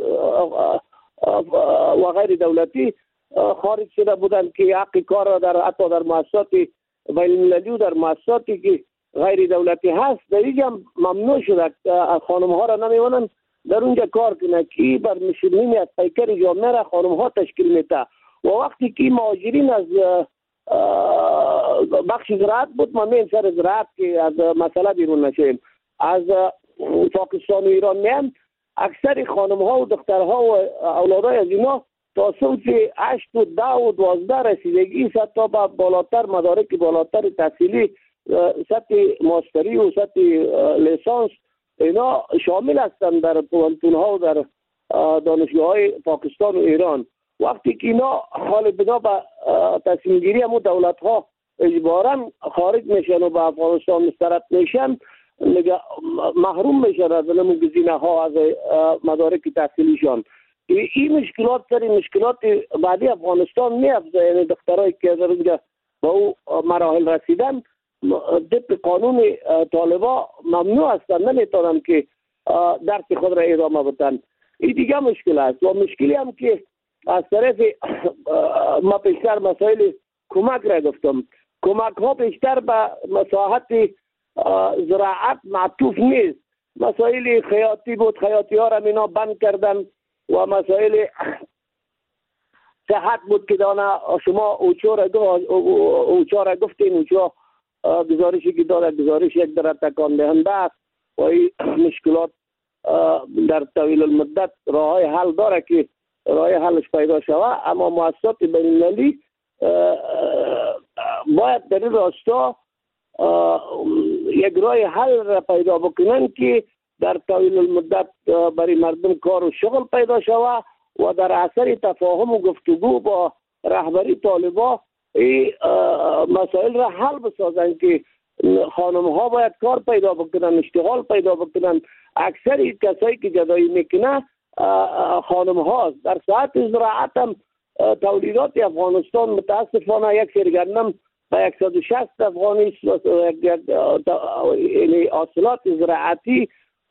Speaker 4: و غیر دولتی خارج شده بودن که حق کار را در حتی در مؤسسات بین المللی و در مؤسساتی که غیر دولتی هست در اینجا ممنوع شده. خانم ها را نمیوانند در اونجا کار کنه که بر مشرمین از پیکر جامعه را خانم ها تشکیل میده. و وقتی که مهاجرین از بخش زراعت بود، ما میم سر زراعت که از مسئله بیرون نشیم، از پاکستان و ایران میم اکثر خانم ها و دخترها و اولادای از اینا تا صنف هشت و ده و دوازده رسیدگی تا به بالاتر مدارک بالاتر تحصیلی، سطح ماستری و سطح لیسانس اینا شامل هستند در پوانتون ها و در دانشگاه های پاکستان و ایران. وقتی که اینا حال بنا به تصمیم گیری همون دولت ها اجبارا خارج میشن و به افغانستان مسترد میشن، محروم میشن از نمون گزینه ها، از مدارک تحصیلیشان. این مشکلات سری مشکلات بعدی افغانستان میافزه. یعنی دخترایی که در اونجا به او مراحل رسیدن طبق قانون طالبا ممنوع هستند، نمیتونن که درس خود را ادامه بدن. این دیگه مشکل است. و مشکلی هم که از طرف ما پیشتر مسائل کمک را گفتم، کمک ها بیشتر به مساحت زراعت معطوف نیست. مسائل خیاطی بود، خیاطی ها را اینا بند کردن. و مسائل صحت بود که دانه شما اوچو را گفتین، اوچو گزارشی که داده گزارش یک در تکان دهنده است و این مشکلات در طویل المدت راه های حل داره که راه حلش پیدا شود. اما مؤسسات بین المللی باید در این راستا یک راه حل را پیدا بکنن که در طویل المدت برای مردم کار و شغل پیدا شود و در اثر تفاهم و گفتگو با رهبری طالبا این مسائل را حل بسازن که خانم ها باید کار پیدا بکنن، اشتغال پیدا بکنن. اکثر کسایی که جدایی میکنه خانم هاست. در ساعت زراعت هم تولیدات افغانستان متاسفانه یک سرگرنم به صد و شصت افغانی یعنی حاصلات زراعتی،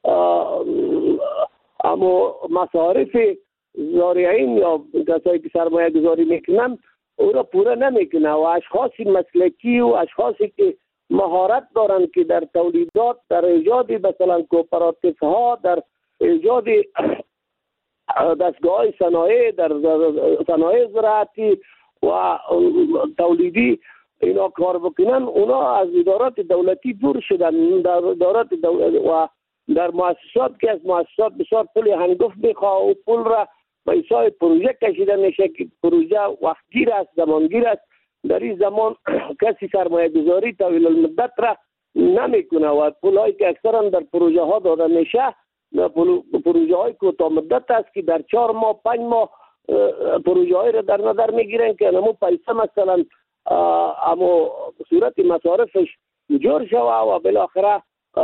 Speaker 4: اما مصارف زارعین یا کسایی که سرمایه گذاری میکنن او را پوره نمیکنه. و اشخاص مسلکی و اشخاصی که مهارت دارن که در تولیدات، در ایجاد مثلا کوپراتیف ها، در ایجاد دستگاه های صنایع، در صنایع زراعتی و تولیدی اینا کار بکنن، اونا از ادارات دولتی دور شدن. در ادارات دولتی و در مؤسسات که از مؤسسات بسیار پول هنگفت میخواه و پول را به حساب پروژه کشیده میشه که پروژه وقتگیر است، زمانگیر است. در این زمان کسی سرمایه گذاری طویل المدت را نمیکنه و پول هایی که اکثرا در پروژه ها داده میشه پروژه های کوتاه مدت است که در چهار ماه پنج ماه پروژه های را در نظر میگیرن که همون پیسه مثلا اما صورت مصارفش جور شوه و بالاخره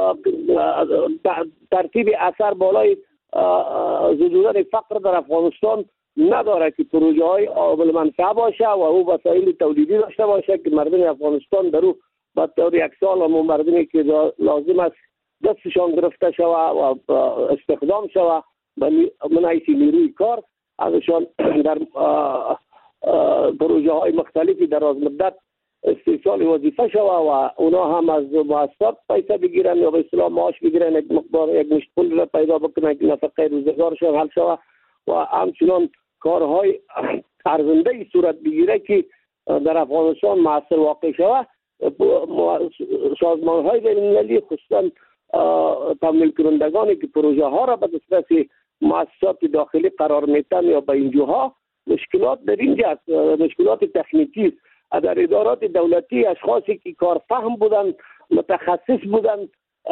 Speaker 4: ترتیب اثر بالای زدودن فقر در افغانستان نداره که پروژه های قابل منفعه باشه و او وسایل تولیدی داشته باشه که مردم افغانستان در او با طور یک سال همون مردمی که لازم است دستشان گرفته شوه و استخدام شوه من حیث نیروی کار ازشان در پروژه های مختلفی در از مدت استیصال وظیفه شوه و اونا هم از مؤسسات پیسه بگیرن یا به اصطلاح معاش بگیرن، یک مقدار یک مشت پول را پیدا بکنن که نفقه روزگارشان حل شوه و همچنان کارهای ارزنده صورت بگیره که در افغانستان مؤثر واقع شوه. سازمان های بین المللی خصوصا تمویل کنندگانی که پروژه ها را به دسترس مؤسسات داخلی قرار میتن یا به اینجاها مشکلات در اینجا است، مشکلات تکنیکی. در ادارات دولتی اشخاصی که کارفهم بودن، متخصص بودن،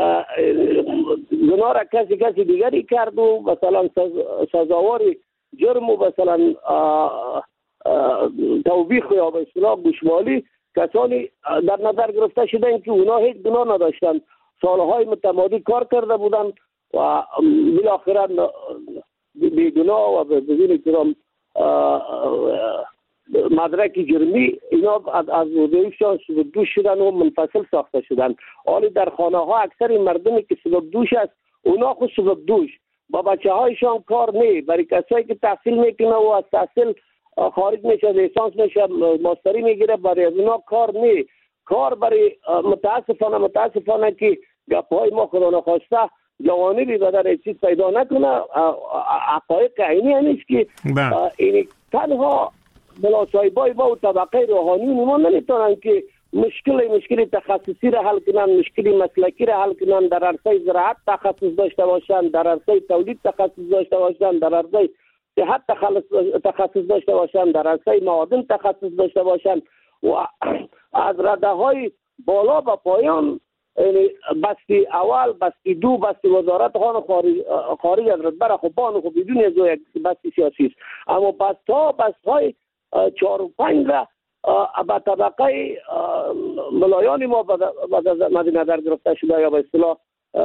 Speaker 4: گناه را کسی کسی دیگری کرد و مثلا سزاوار جرم و مثلا توبیخ یا به اصطلاح گوشمالی کسانی در نظر گرفته شدن که اونا هیچ گناه نداشتن، سالهای متمادی کار کرده بودن و بالاخره بیگناه و بدون احترام مدرک جرمی اینا از وظیفه‌شان سبکدوش شدن و منفصل ساخته شدن. حالی در خانه ها اکثر مردمی که سبکدوش است اونا خود سبکدوش با بچه هایشان کار نه، برای کسایی که تحصیل میکنه و از تحصیل خارج میشه، لیسانس میشه، ماستری میگیره، برای اونا کار نه. کار برای متاسفانه متاسفانه که گپ‌های ما خدا نخواسته جوانبی به در چیز پیدا نکنه. حقایق عینی همیست که این تنها بلاسایبای با و طبقه روحانی ما نمیتونن که مشکل مشکل تخصصی را حل کنن، مشکل مسلکی را حل کنن، در عرصه زراعت تخصص داشته باشن، در عرصه تولید تخصص داشته باشن، در عرصه صحت تخصص داشته باشن، در عرصه معادن تخصص داشته باشن و از رده های بالا به پایان بستی اول، بستی دو، بستی وزارت خان خارج, خارج از رتبه را خوبان خوب بدون از یک بستی سیاسی است، اما بست ها بست های چهار و پنج را به طبقه ملایان ما مد نظر گرفته شده یا به اصطلاح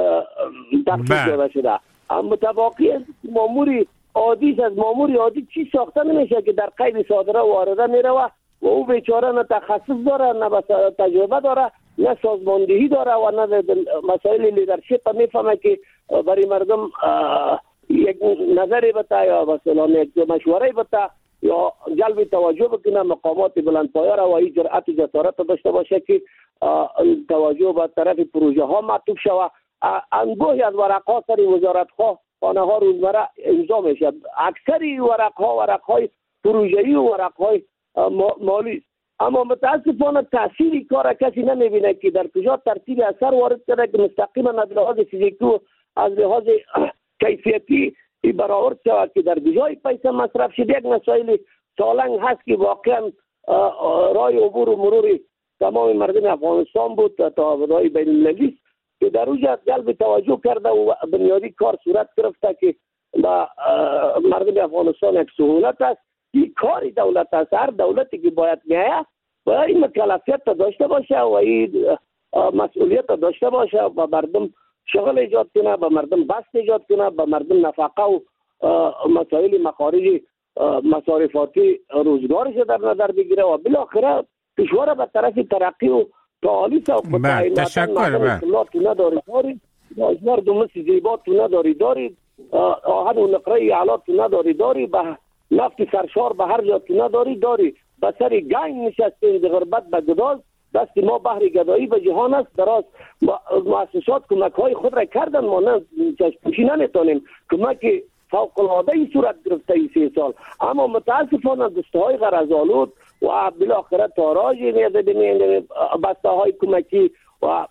Speaker 4: تخصیص داده شده. اما متباقی ماموری عادی از ماموری عادی چی ساخته نمیشه که در قید صادره و وارده میره و او بیچاره نه تخصص داره، نه تجربه داره، نه سازماندهی داره و نه مسائل لیدرشپ میفهمه که برای مردم یک نظری بده یا مثلا یک مشوره بده یا جلب توجه بکنه، مقامات بلندپایه را و این جرأت و جسارت داشته باشه که توجه به طرف پروژه ها معطوف شود. انبوهی از ورق ها سر وزارت ها خانه ها روزمره امضا میشه، اکثری ورق ها ورق های پروژه‌ای و ورق های مالی، اما متاسفانه تأثیری کار کسی نمیبینه که در کجا ترتیب اثر وارد کرده که مستقیما از لحاظ فیزیکی و از لحاظ کیفیتی برآورد شود که در کجای پیسه مصرف شده. یک مسائل سالنگ هست که واقعا رای عبور و مرور تمام مردم افغانستان بود تا رای بین المللی که در اوجه جلب توجه کرده و بنیادی کار صورت گرفته که با مردم افغانستان یک سهولت است. این کاری دولت است، هر دولتی که باید میایه باید این مکلفیت داشته باشه و این مسئولیت داشته باشه و مردم شغل ایجاد کنه، به مردم بست ایجاد کنه، به مردم نفقه و مسائل مخارج مصارفاتی روزگارش در نظر بگیره و بالاخره کشور به طرف ترقی و تعالی و
Speaker 8: تشکر
Speaker 4: تو نداری داری، مردم زیبا تو نداری داری، آهن و نقره اعلا تو نداری داری، به نفت سرشار به هر جا تو نداری داری، به سر گنگ نشسته در غربت به گداز. دست ما بحر گدایی به جهان است دراز. مؤسسات کمک های خود را کردن، ما نه چشمپوشی نمیتونیم، کمک فوق العاده ای صورت گرفته ای سه سال، اما متاسفانه دسته های غرض‌آلود و بالاخره تاراج میاد بسته های کمکی و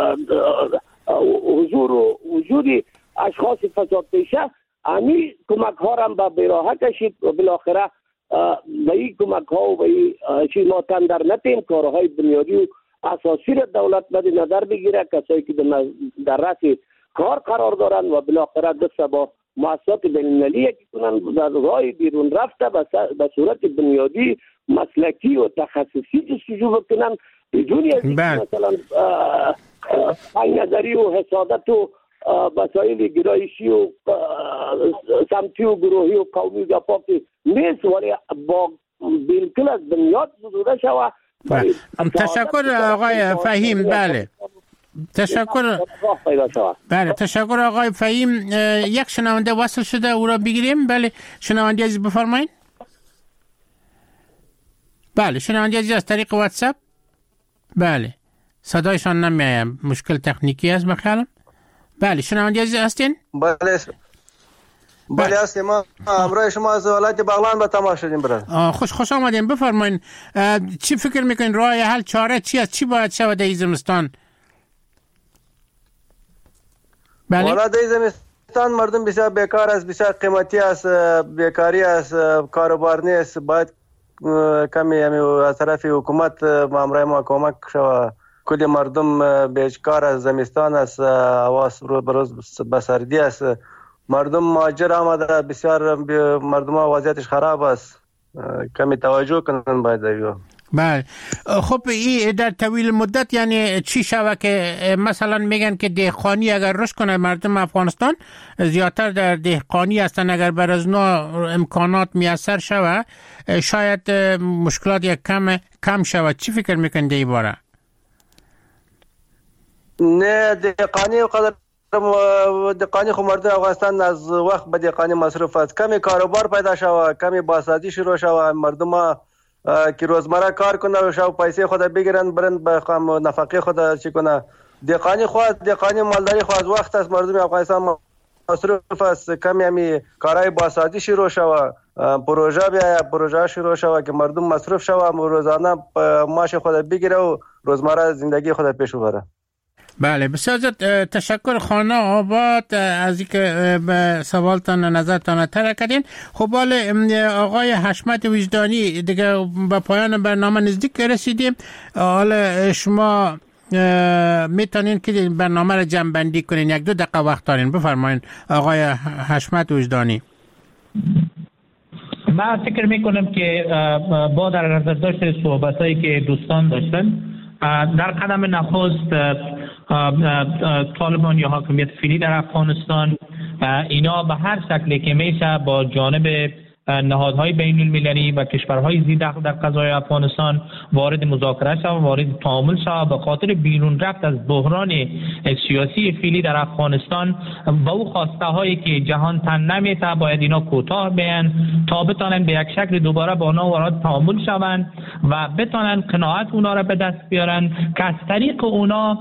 Speaker 4: حضور و وجودی اشخاص فساد پیشه امی کمک ها را به بیراه کشید و بالاخره به این کمک ها و به این چیز ما تندر نتیم. کارهای بنیادی و اساسی را دولت مد نظر بگیره، کسایی که در رأس کار قرار دارن و بالاخره دست با مؤسسات بین المللی یکی کنن، در راه بیرون رفته به صورت بنیادی مسلکی و تخصصی جستجو بکنن بدون از مثلا پنج نظری و حسادت و مسائل گرایشی و سمتی و گروهی و قومی و گپاکی نیست، ولی با بالکل از بنیاد زدوده شود.
Speaker 8: تشکر آقای فهیم. بله تشکر. بله تشکر آقای فهیم. یک شنونده وصل شده، او را بگیریم. بله شنونده عزیز بفرمایید. بله شنونده عزیز از طریق واتساپ. بله صدایشان نمیاد، مشکل تکنیکی است بخیالم. بله شنونده عزیز هستین؟
Speaker 13: بله بله هستیم. ما امروز شما از ولایت بغلان به تماس شدیم برادر.
Speaker 8: خوش خوش آمدین. بفرمایین چی فکر میکنین راه حل چاره چی است؟ چی باید شود در زمستان؟
Speaker 13: بله والا در زمستان مردم بسیار بیکار است، بسیار قیمتی است، بیکاری است، کاروبار نیست. باید کمی از طرف حکومت امروز ما کمک شود. کلی مردم بیکار است، زمستان است، هوا روز به روز به سردی است، مردم مهاجر آمده، بسیار مردم وضعیتش خراب است، کمی توجه کنن باید دیگه.
Speaker 8: بله خب این در طویل مدت یعنی چی شوه که مثلا میگن که دهقانی اگر رشد کنه مردم افغانستان زیادتر در دهقانی هستن، اگر بر از نوع امکانات میسر شوه شاید مشکلات یک کم کم شوه. چی فکر میکنید این باره؟
Speaker 13: نه دهقانی قدر دهقانی خو مردم افغانستان از وقت به دهقانی مصروف است، کمی کاروبار پیدا شوه، کمی بازسازی شروع شوه، مردم که روزمره کار کنه و شو پیسه خود بگیرن برن به نفقه خود چی کنه. دهقانی خود دهقانی مالداری خود از وقت است مردم افغانستان مصروف است، کمی همی کارهای بازسازی شروع شوه، پروژه بیا پروژه شروع شوه که مردم مصروف شوه، روزانه معاش خود بگیره و روزمره زندگی خود پیش ببره.
Speaker 8: بله بسیار تشکر خانه آباد از اینکه به سوالتان نظرتان تر کردین. خب حالا آقای حشمت وجدانی دیگه به پایان برنامه نزدیک رسیدیم. حالا شما میتونین که برنامه را جمع بندی کنین، یک دو دقیقه وقت دارین، بفرمایین آقای حشمت وجدانی.
Speaker 10: من فکر میکنم که با در نظر داشت صحبتایی که دوستان داشتن، در قدم نخست طالبان یا حاکمیت فعلی در افغانستان اینا به هر شکلی که میشه با جانب نهادهای بین المللی و کشورهای زیردخل در قضای افغانستان وارد مذاکره شود، وارد تعامل شود به خاطر بیرون رفت از بحران سیاسی فعلی در افغانستان. با او خواسته هایی که جهان تن نمیته باید اینا کوتاه بیان تا بتانن به یک شکل دوباره با اونا وارد تعامل شوند و بتانن قناعت اونا را به دست بیارن که از طریق اونا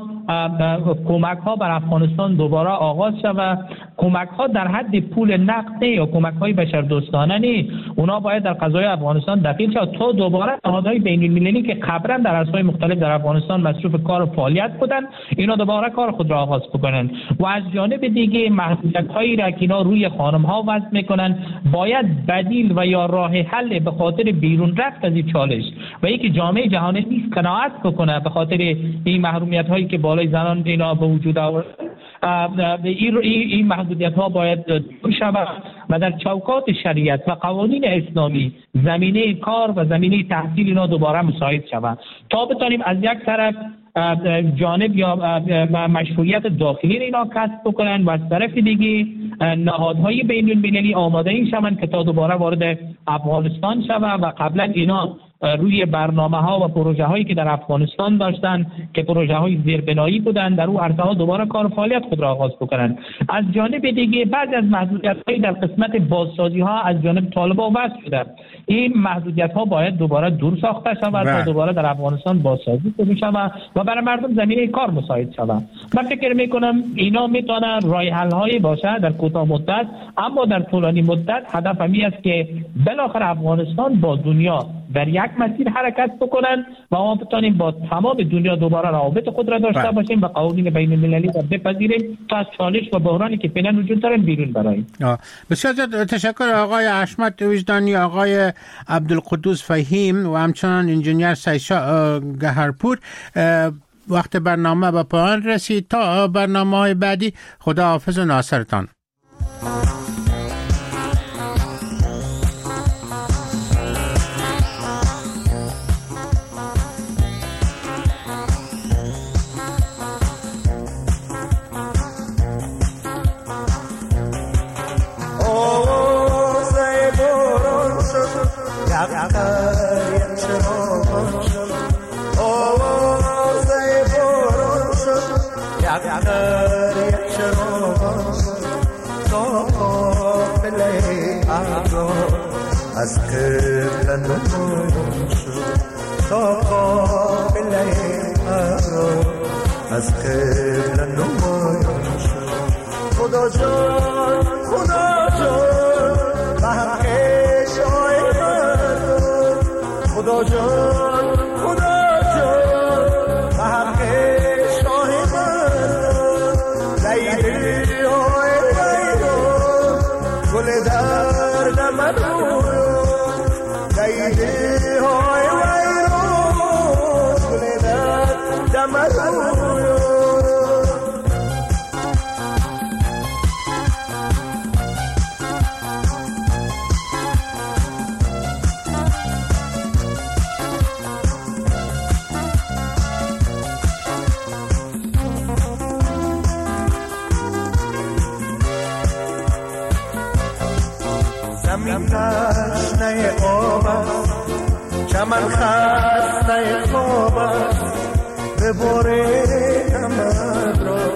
Speaker 10: کمک ها بر افغانستان دوباره آغاز شود. کمک ها در حد پول نقد یا کمک های بشردوستانه نه، اونا باید در قضای افغانستان دخیل شود تا دوباره نهادهای بین المللی که قبلا در عرصه‌های مختلف در افغانستان مصروف کار و فعالیت بودن اینا دوباره کار خود را آغاز بکنن. و از جانب دیگه محدودیت هایی را که اینا روی خانم ها وضع میکنن باید بدیل و یا راه حل به خاطر بیرون رفت از این چالش و اینکه جامعه جهانی نیز قناعت بکنه به خاطر این محرومیت هایی که بالای زنان اینا به وجود آورد. این این محدودیت ها باید دور شود و در چوکات شریعت و قوانین اسلامی زمینه کار و زمینه تحصیل اینا دوباره مساعد شود تا بتانیم از یک طرف جانب یا مشروعیت داخلی اینا کسب بکنن و از طرف دیگه نهادهای بین المللی آماده این شوند که تا دوباره وارد افغانستان شود و قبلا اینا روی برنامه ها و پروژه هایی که در افغانستان داشتن که پروژه های زیربنایی بودن در اون عرصه ها دوباره کار و فعالیت خود را آغاز بکنن. از جانب دیگه بعضی از محدودیت های در قسمت بازسازی ها از جانب طالبان وضع شده، این محدودیت ها باید دوباره دور ساخته شود تا دوباره در افغانستان بازسازی شود و برای مردم زمینه کار مساعد شود. من فکر میکنم اینا میتونه راه حل هایی باشه در کوتاه مدت، اما در طولانی مدت هدف همی است که بالاخره افغانستان با دنیا در یک مسیر حرکت بکنن و ما بتانیم با تمام دنیا دوباره روابط خود را داشته باشیم و قوانین بین المللی را بپذیریم تا از چالش و بحرانی که فعلا وجود داره بیرون براییم.
Speaker 8: بسیار تشکر آقای حشمت وجدانی، آقای عبدالقدوس فهیم و همچنان انجینیر سیشا گهرپور. وقت برنامه به پایان رسید. تا برنامه های بعدی خدا حافظ و ناصرتان. از قبل نمون شد تا قابل
Speaker 14: ابرار از قبل نمایان شد. خدا جان خدا جان به حق شاه مردم، خدا جان خدا جان به حق شاه مردم، لیلی های ویران گل درد من رویان، لیلی های ویران گل درد من رویان. زمین تشنه آب است، چمن خسته خواب است، بباره نمد را